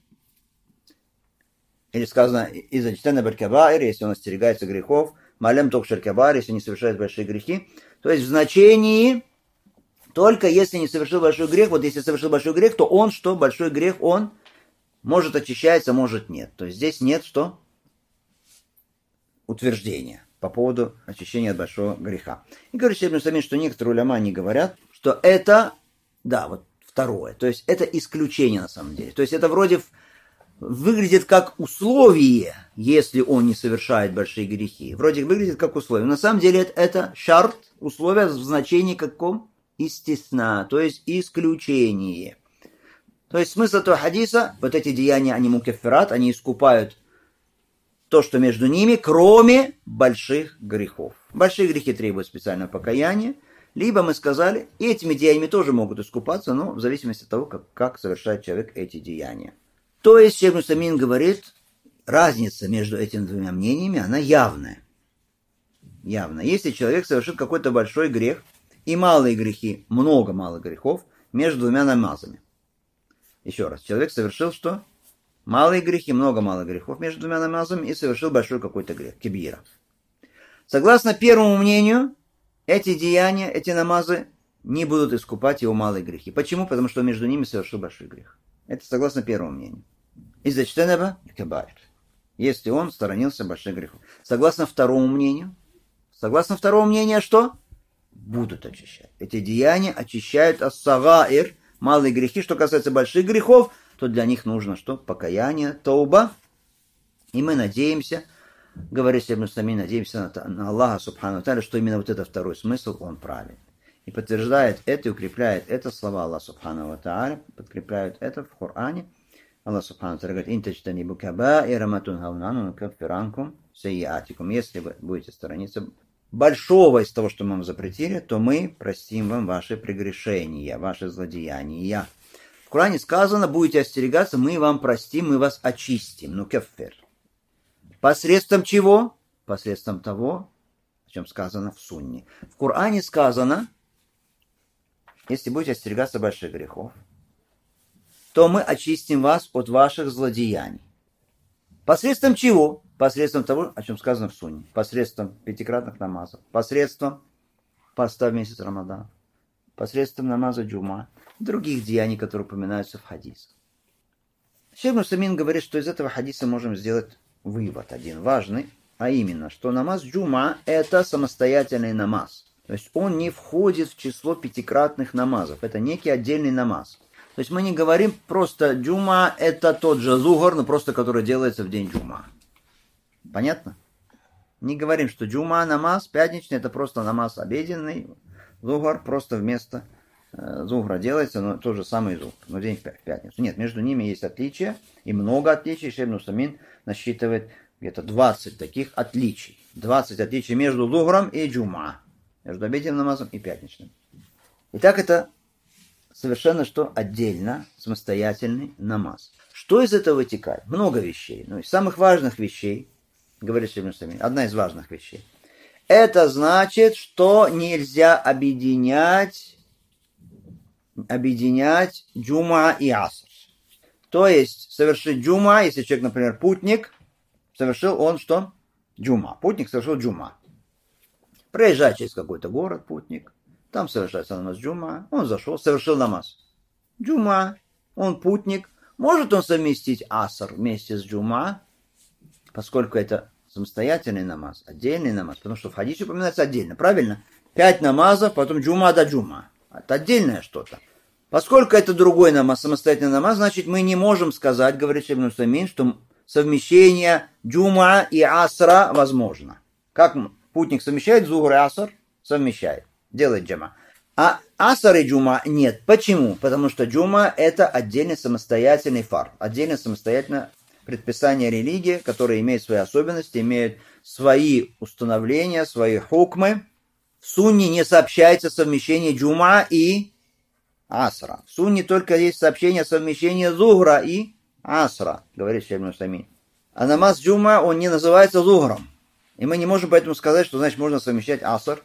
или сказано, из-за чтена баркабаир, если он остерегается грехов, малям тухшар кабаир, если не совершает большие грехи. То есть в значении только если не совершил большой грех, вот если совершил большой грех, то он что? Большой грех, он может очищаться, может нет. То есть здесь нет что? Утверждения по поводу очищения от большого греха. И говорит Шейх ибн Усаймин, что некоторые уляма не говорят, что это, да, вот второе. То есть это исключение на самом деле. То есть это вроде выглядит как условие, если он не совершает большие грехи. Вроде выглядит как условие. На самом деле это шарт, условие в значении каком? Истисна, то есть исключение. То есть смысл этого хадиса, вот эти деяния, они мукаффират, они искупают то, что между ними, кроме больших грехов. Большие грехи требуют специального покаяния, либо мы сказали, этими деяниями тоже могут искупаться, но в зависимости от того, как совершает человек эти деяния. То есть Шейх ибн Усаймин говорит, разница между этими двумя мнениями, она явная. Если человек совершит какой-то большой грех, и малые грехи, много малых грехов, между двумя намазами. Еще раз, человек совершил что? Малые грехи, много малых грехов между двумя намазами и совершил большой какой-то грех, кибира. Согласно первому мнению, эти деяния, эти намазы не будут искупать его малые грехи. Почему? Потому что между ними совершил большой грех. Это согласно первому мнению. Из-за чтенеба кабаир. Если он сторонился больших грехов. Согласно второму мнению, что? Будут очищать. Эти деяния очищают ас-сагаир, малые грехи. Что касается больших грехов, то для них нужно что? Покаяние, тауба. И мы надеемся говорит Ибн Самин, надеемся на Аллаха Субхану Тааля, что именно вот этот второй смысл, он правильный. И подтверждает это и укрепляет это слова Аллаха Субхану Тааля, подкрепляют это в Коране. Аллах Субхану Тааля говорит: «Интачтанибу кабаира ма тунхауна анху нукаффир анкум сайиатикум». Если вы будете сторониться большого из того, что мы вам запретили, то мы простим вам ваши прегрешения, ваши злодеяния. В Коране сказано: будете остерегаться, мы вам простим, мы вас очистим. Нукаффир. Посредством чего? Посредством того, о чем сказано в Сунне. В Коране сказано: если будете остерегаться больших грехов, то мы очистим вас от ваших злодеяний. Посредством чего? Посредством того, о чем сказано в Сунне. Посредством пятикратных намазов. Посредством поста в месяц Рамадан. Посредством намаза джума. Других деяний, которые упоминаются в хадисах. Шейх Ибн Усаймин говорит, что из этого хадиса можем сделать вывод один важный, а именно, что намаз джума – это самостоятельный намаз. То есть он не входит в число пятикратных намазов. Это некий отдельный намаз. То есть мы не говорим просто джума – это тот же зухр, но просто который делается в день джума. Понятно? Не говорим, что джума намаз пятничный – это просто намаз обеденный. Зухр просто вместо зухра делается, но тот же самый зухр, но день в пятницу. Нет, между ними есть отличия, и много отличий. Шейх Ибн Усаймин насчитывает где-то 20 таких отличий. 20 отличий между зухром и джума. Между обеденным намазом и пятничным. Итак, это совершенно что отдельно самостоятельный намаз. Что из этого вытекает? Много вещей. Но из самых важных вещей, говорит Шейх Ибн Усаймин, одна из важных вещей. Это значит, что нельзя объединять джума и аср. То есть совершить джума, если человек, например, путник, совершил он что? Джума. Путник совершил джума. Проезжает через какой-то город путник, там совершается намаз джума, он зашел, совершил намаз джума, он путник. Может он совместить аср вместе с джума, поскольку это самостоятельный намаз, отдельный намаз, потому что в хадисе упоминается отдельно, правильно? 5 намазов, потом джума до джума. Это отдельное что-то. Поскольку это другой намаз, самостоятельный намаз, значит мы не можем сказать, говорит Шейх Ибн Усаймин, что совмещение джума и асра возможно. Как путник совмещает зухр и аср? Совмещает, делает джама. А аср и джума нет. Почему? Потому что джума это отдельный самостоятельный фард, отдельно самостоятельное предписание религии, которые имеют свои особенности, имеют свои установления, свои хукмы. В сунне не сообщается совмещение джума и асра. В сунне только есть сообщение о совмещении зухра и асра, говорит Шейх Ибн Усаймин. А намаз джума, он не называется зухром. И мы не можем поэтому сказать, что значит можно совмещать аср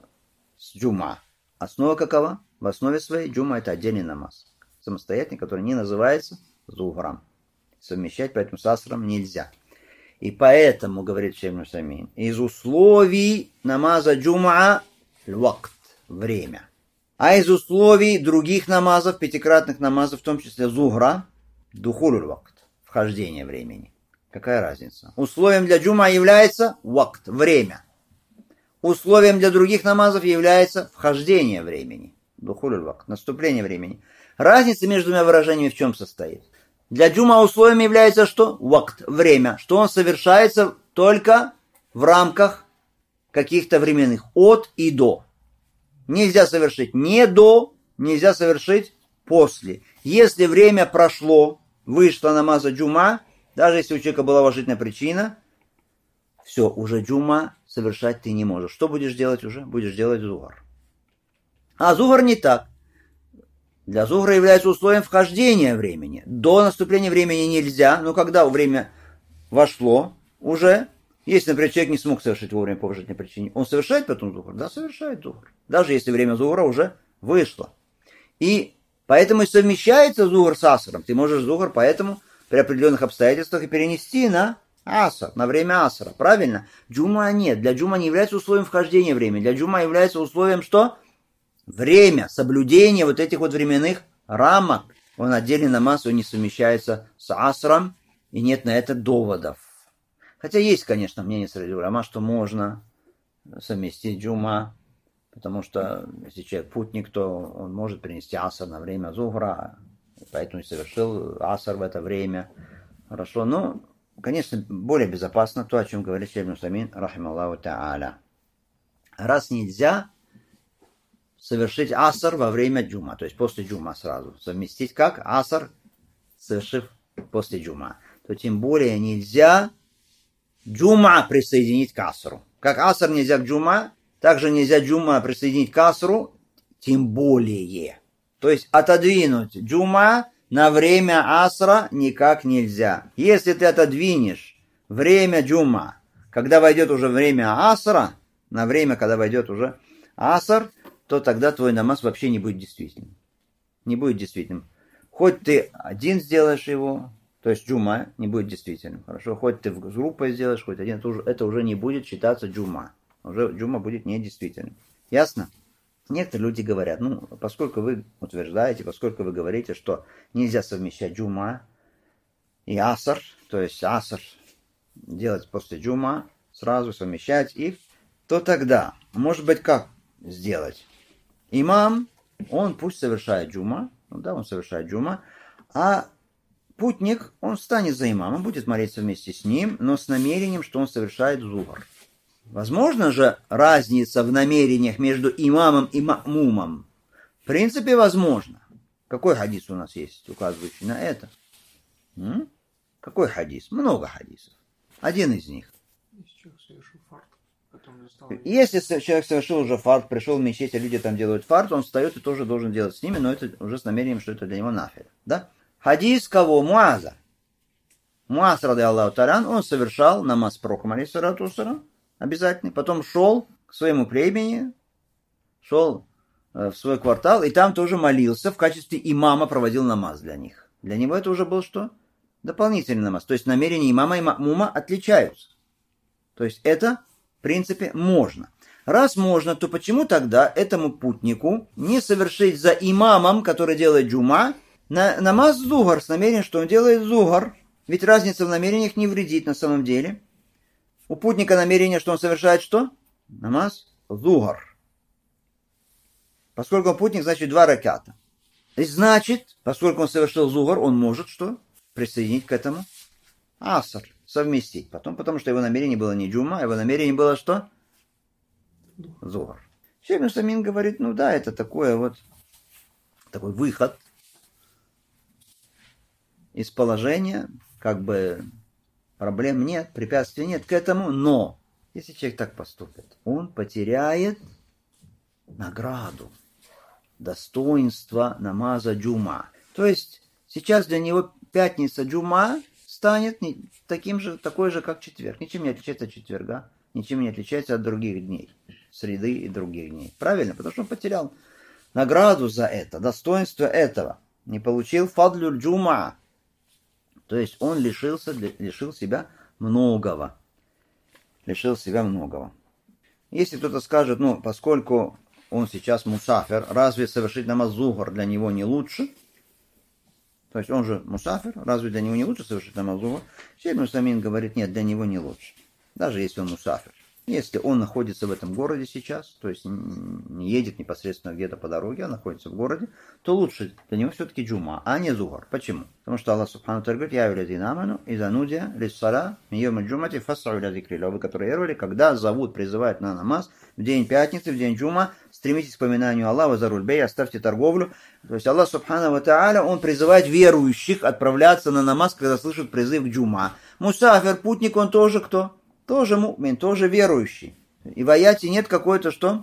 с джума. Основа какова? В основе своей джума это отдельный намаз. Самостоятельный, который не называется зухром. Совмещать поэтому с асром нельзя. И поэтому, говорит Шейх Ибн Усаймин, из условий намаза джума вакт, время. А из условий других намазов, пятикратных намазов, в том числе зухра, духуль вакт, вхождение времени. Какая разница? Условием для джума является вакт, время. Условием для других намазов является вхождение времени. Духуль вакт, наступление времени. Разница между двумя выражениями в чем состоит? Для джума условием является что? Вакт, время. Что он совершается только в рамках каких-то временных. От и до. Нельзя совершить не до, нельзя совершить после. Если время прошло, вышло намаза джума, даже если у человека была уважительная причина, все, уже джума совершать ты не можешь. Что будешь делать уже? Будешь делать зухр. А зухр не так. Для зухра является условием вхождения времени. До наступления времени нельзя, но когда время вошло уже, если, например, человек не смог совершить вовремя по уважительной причине, он совершает потом зухр? Да, совершает зухр. Даже если время зухра уже вышло. И поэтому и совмещается зухр с асром. Ты можешь зухр поэтому при определенных обстоятельствах и перенести на аср, на время асра. Правильно? Джума нет. Для джума не является условием вхождения времени. Для джума является условием что? Время, соблюдение вот этих вот временных рамок. Он отдельный намаз, он не совмещается с асром, и нет на это доводов. Хотя есть, конечно, мнение среди уляма, что можно совместить джума, потому что если человек путник, то он может принести аср на время зухра, поэтому и совершил аср в это время. Хорошо, но конечно, более безопасно то, о чем говорит Шейх Мусамин, рахималлаху та'аля. Раз нельзя совершить аср во время джума, то есть после джума сразу, совместить как аср, совершив после джума, то тем более нельзя джума присоединить к асру. Как аср нельзя к джума, также нельзя джума присоединить к асру, тем более. То есть отодвинуть джума на время асра никак нельзя. Если ты отодвинешь время джума, когда войдет уже время асра, на время, когда войдет уже аср, то тогда твой намаз вообще не будет действительным. Не будет действительным. Хоть ты один сделаешь его, то есть джума не будет действительным. Хорошо, хоть ты с группой сделаешь, хоть один, это уже не будет считаться джума. Уже джума будет недействительным. Ясно? Некоторые люди говорят, поскольку вы утверждаете, поскольку вы говорите, что нельзя совмещать джума и аср, то есть аср делать после джума, сразу совмещать их, то тогда, может быть, как сделать? Имам, он пусть совершает джума, он совершает джума, а путник, он встанет за имамом, будет молиться вместе с ним, но с намерением, что он совершает зухр. Возможно же разница в намерениях между имамом и ма'мумом? В принципе, возможно. Какой хадис у нас есть, указывающий на это? Какой хадис? Много хадисов. Один из них. Если человек совершил уже фард, пришел в мечеть, а люди там делают фард, он встает и тоже должен делать с ними, но это уже с намерением, что это для него нафиль. Да? Хадис кого? Муаза. Муаз, ради Аллаху таран, он совершал намаз пророком, алейхиссалату вассалам, обязательно. Потом шел к своему племени, шел в свой квартал, и там тоже молился, в качестве имама проводил намаз для них. Для него это уже был что? Дополнительный намаз. То есть намерения имама и ма'мума отличаются. То есть это, в принципе, можно. Раз можно, то почему тогда этому путнику не совершить за имамом, который делает джума, намаз зухар, с намерением, что он делает зухар? Ведь разница в намерениях не вредит на самом деле. У путника намерение, что он совершает что? Намаз зухар. Поскольку он путник, значит 2 раката. И значит, поскольку он совершил зухар, он может что? Присоединить к этому аср, совместить. Потом, потому что его намерение было не джума, его намерение было что? Зухар. Шейх Мусамин говорит, это такой выход из положения, как бы проблем нет, препятствий нет к этому, но если человек так поступит, он потеряет награду, достоинство намаза джума. То есть сейчас для него пятница джума станет такой же, как четверг. Ничем не отличается от четверга, ничем не отличается от других дней, среды и других дней. Правильно? Потому что он потерял награду за это, достоинство этого. Не получил фадлюль джума. То есть он лишил себя многого. Лишил себя многого. Если кто-то скажет, поскольку он сейчас мусафир, разве совершить намаз зухар для него не лучше? То есть он же мусафир, разве для него не лучше совершить намаз зухар? Шейх Мусамин говорит, нет, для него не лучше. Даже если он мусафир. Если он находится в этом городе сейчас, то есть не едет непосредственно где-то по дороге, а находится в городе, то лучше для него все-таки джума, а не зухар. Почему? Потому что Аллах Субхану Тааля говорит, «Я юлядина аману, изанудия лиссара, мийома джумати, фассау ля зикрилля». Вы, которые веровали, когда зовут, призывают на намаз, в день пятницы, в день джума, стремитесь к поминанию Аллаха, заруль бей, оставьте торговлю. То есть Аллах Субхану Тааля, он призывает верующих отправляться на намаз, когда слышат призыв к джума. Мусафир, путник, он тоже кто? Тоже му'мин, тоже верующий. И в аяте нет какой-то что?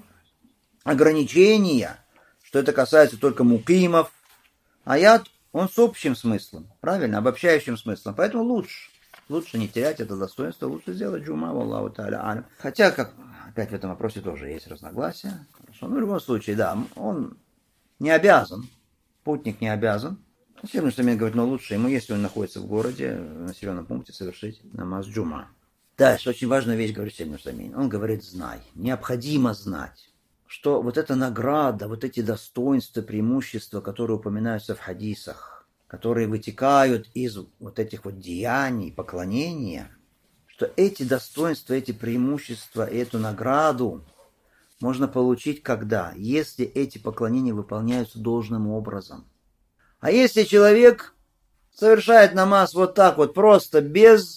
Ограничения, что это касается только мукимов. Аят, он с общим смыслом, правильно, обобщающим смыслом. Поэтому лучше не терять это достоинство, лучше сделать джума, валлаху та'аля алям. Хотя, опять в этом вопросе тоже есть разногласия. Хорошо. В любом случае, да, он не обязан, путник не обязан. Шейх Мусамин говорит, лучше ему, если он находится в городе, в населенном пункте, совершить намаз джума. Дальше, очень важная вещь, говорит Шейх Мусамин. Он говорит, знай, необходимо знать, что вот эта награда, вот эти достоинства, преимущества, которые упоминаются в хадисах, которые вытекают из вот этих вот деяний, поклонения, что эти достоинства, эти преимущества, эту награду можно получить когда? Если эти поклонения выполняются должным образом. А если человек совершает намаз вот так вот, просто без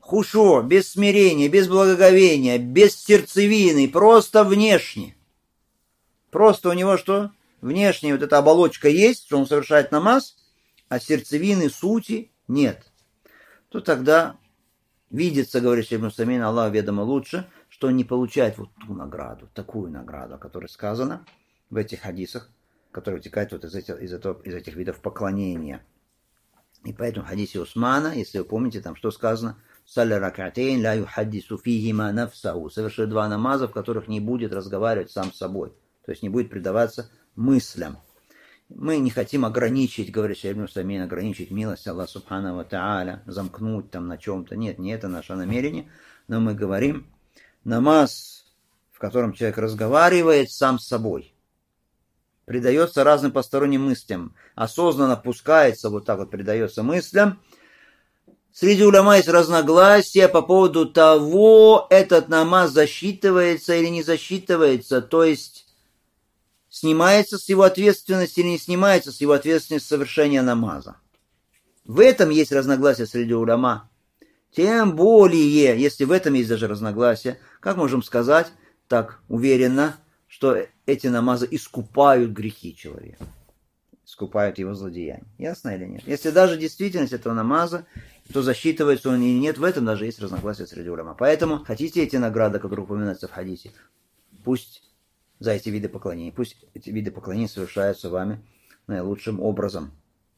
хушо, без смирения, без благоговения, без сердцевины, просто внешне. Просто у него что? Внешне вот эта оболочка есть, что он совершает намаз, а сердцевины, сути нет. То тогда видится, говорит Шейх ибн Усаймин, Аллах ведомо лучше, что он не получает вот ту награду, такую награду, о которой сказано в этих хадисах, которые вытекают вот из этих видов поклонения. И поэтому в хадисе Усмана, если вы помните, там что сказано, «Салля ракатейн ля юхаддису фихима нафсаху», совершит 2 намаза, в которых не будет разговаривать сам с собой, то есть не будет предаваться мыслям. Мы не хотим ограничить, говорит Шейх ибн Усаймин, ограничить милость Аллаха субхану ва тааля, замкнуть там на чем-то. Нет, не это наше намерение. Но мы говорим, намаз, в котором человек разговаривает сам с собой, предается разным посторонним мыслям, осознанно пускается, вот так вот предается мыслям. Среди уляма есть разногласия по поводу того, этот намаз засчитывается или не засчитывается, то есть снимается с его ответственности или не снимается с его ответственности совершения намаза. В этом есть разногласия среди уляма. Тем более, если в этом есть даже разногласия, как можем сказать так уверенно, что эти намазы искупают грехи человека, искупают его злодеяния. Ясно или нет? Если даже действительность этого намаза, то засчитывается он или нет, в этом даже есть разногласия среди уляма. Поэтому хотите эти награды, которые упоминаются в хадисе, пусть за эти виды поклонений. Пусть эти виды поклонений совершаются вами наилучшим образом.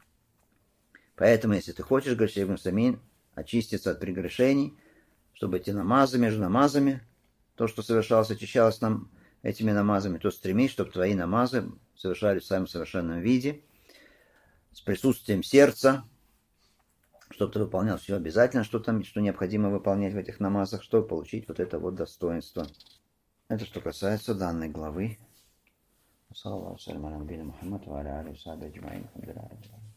Поэтому, если ты хочешь, говорит Шейх ибн Усаймин, очиститься от прегрешений, чтобы эти намазы между намазами, то, что совершалось, очищалось нам этими намазами, то стремись, чтобы твои намазы совершались в самом совершенном виде, с присутствием сердца, чтобы ты выполнял все обязательно, что необходимо выполнять в этих намазах, чтобы получить вот это вот достоинство. Это что касается данной главы.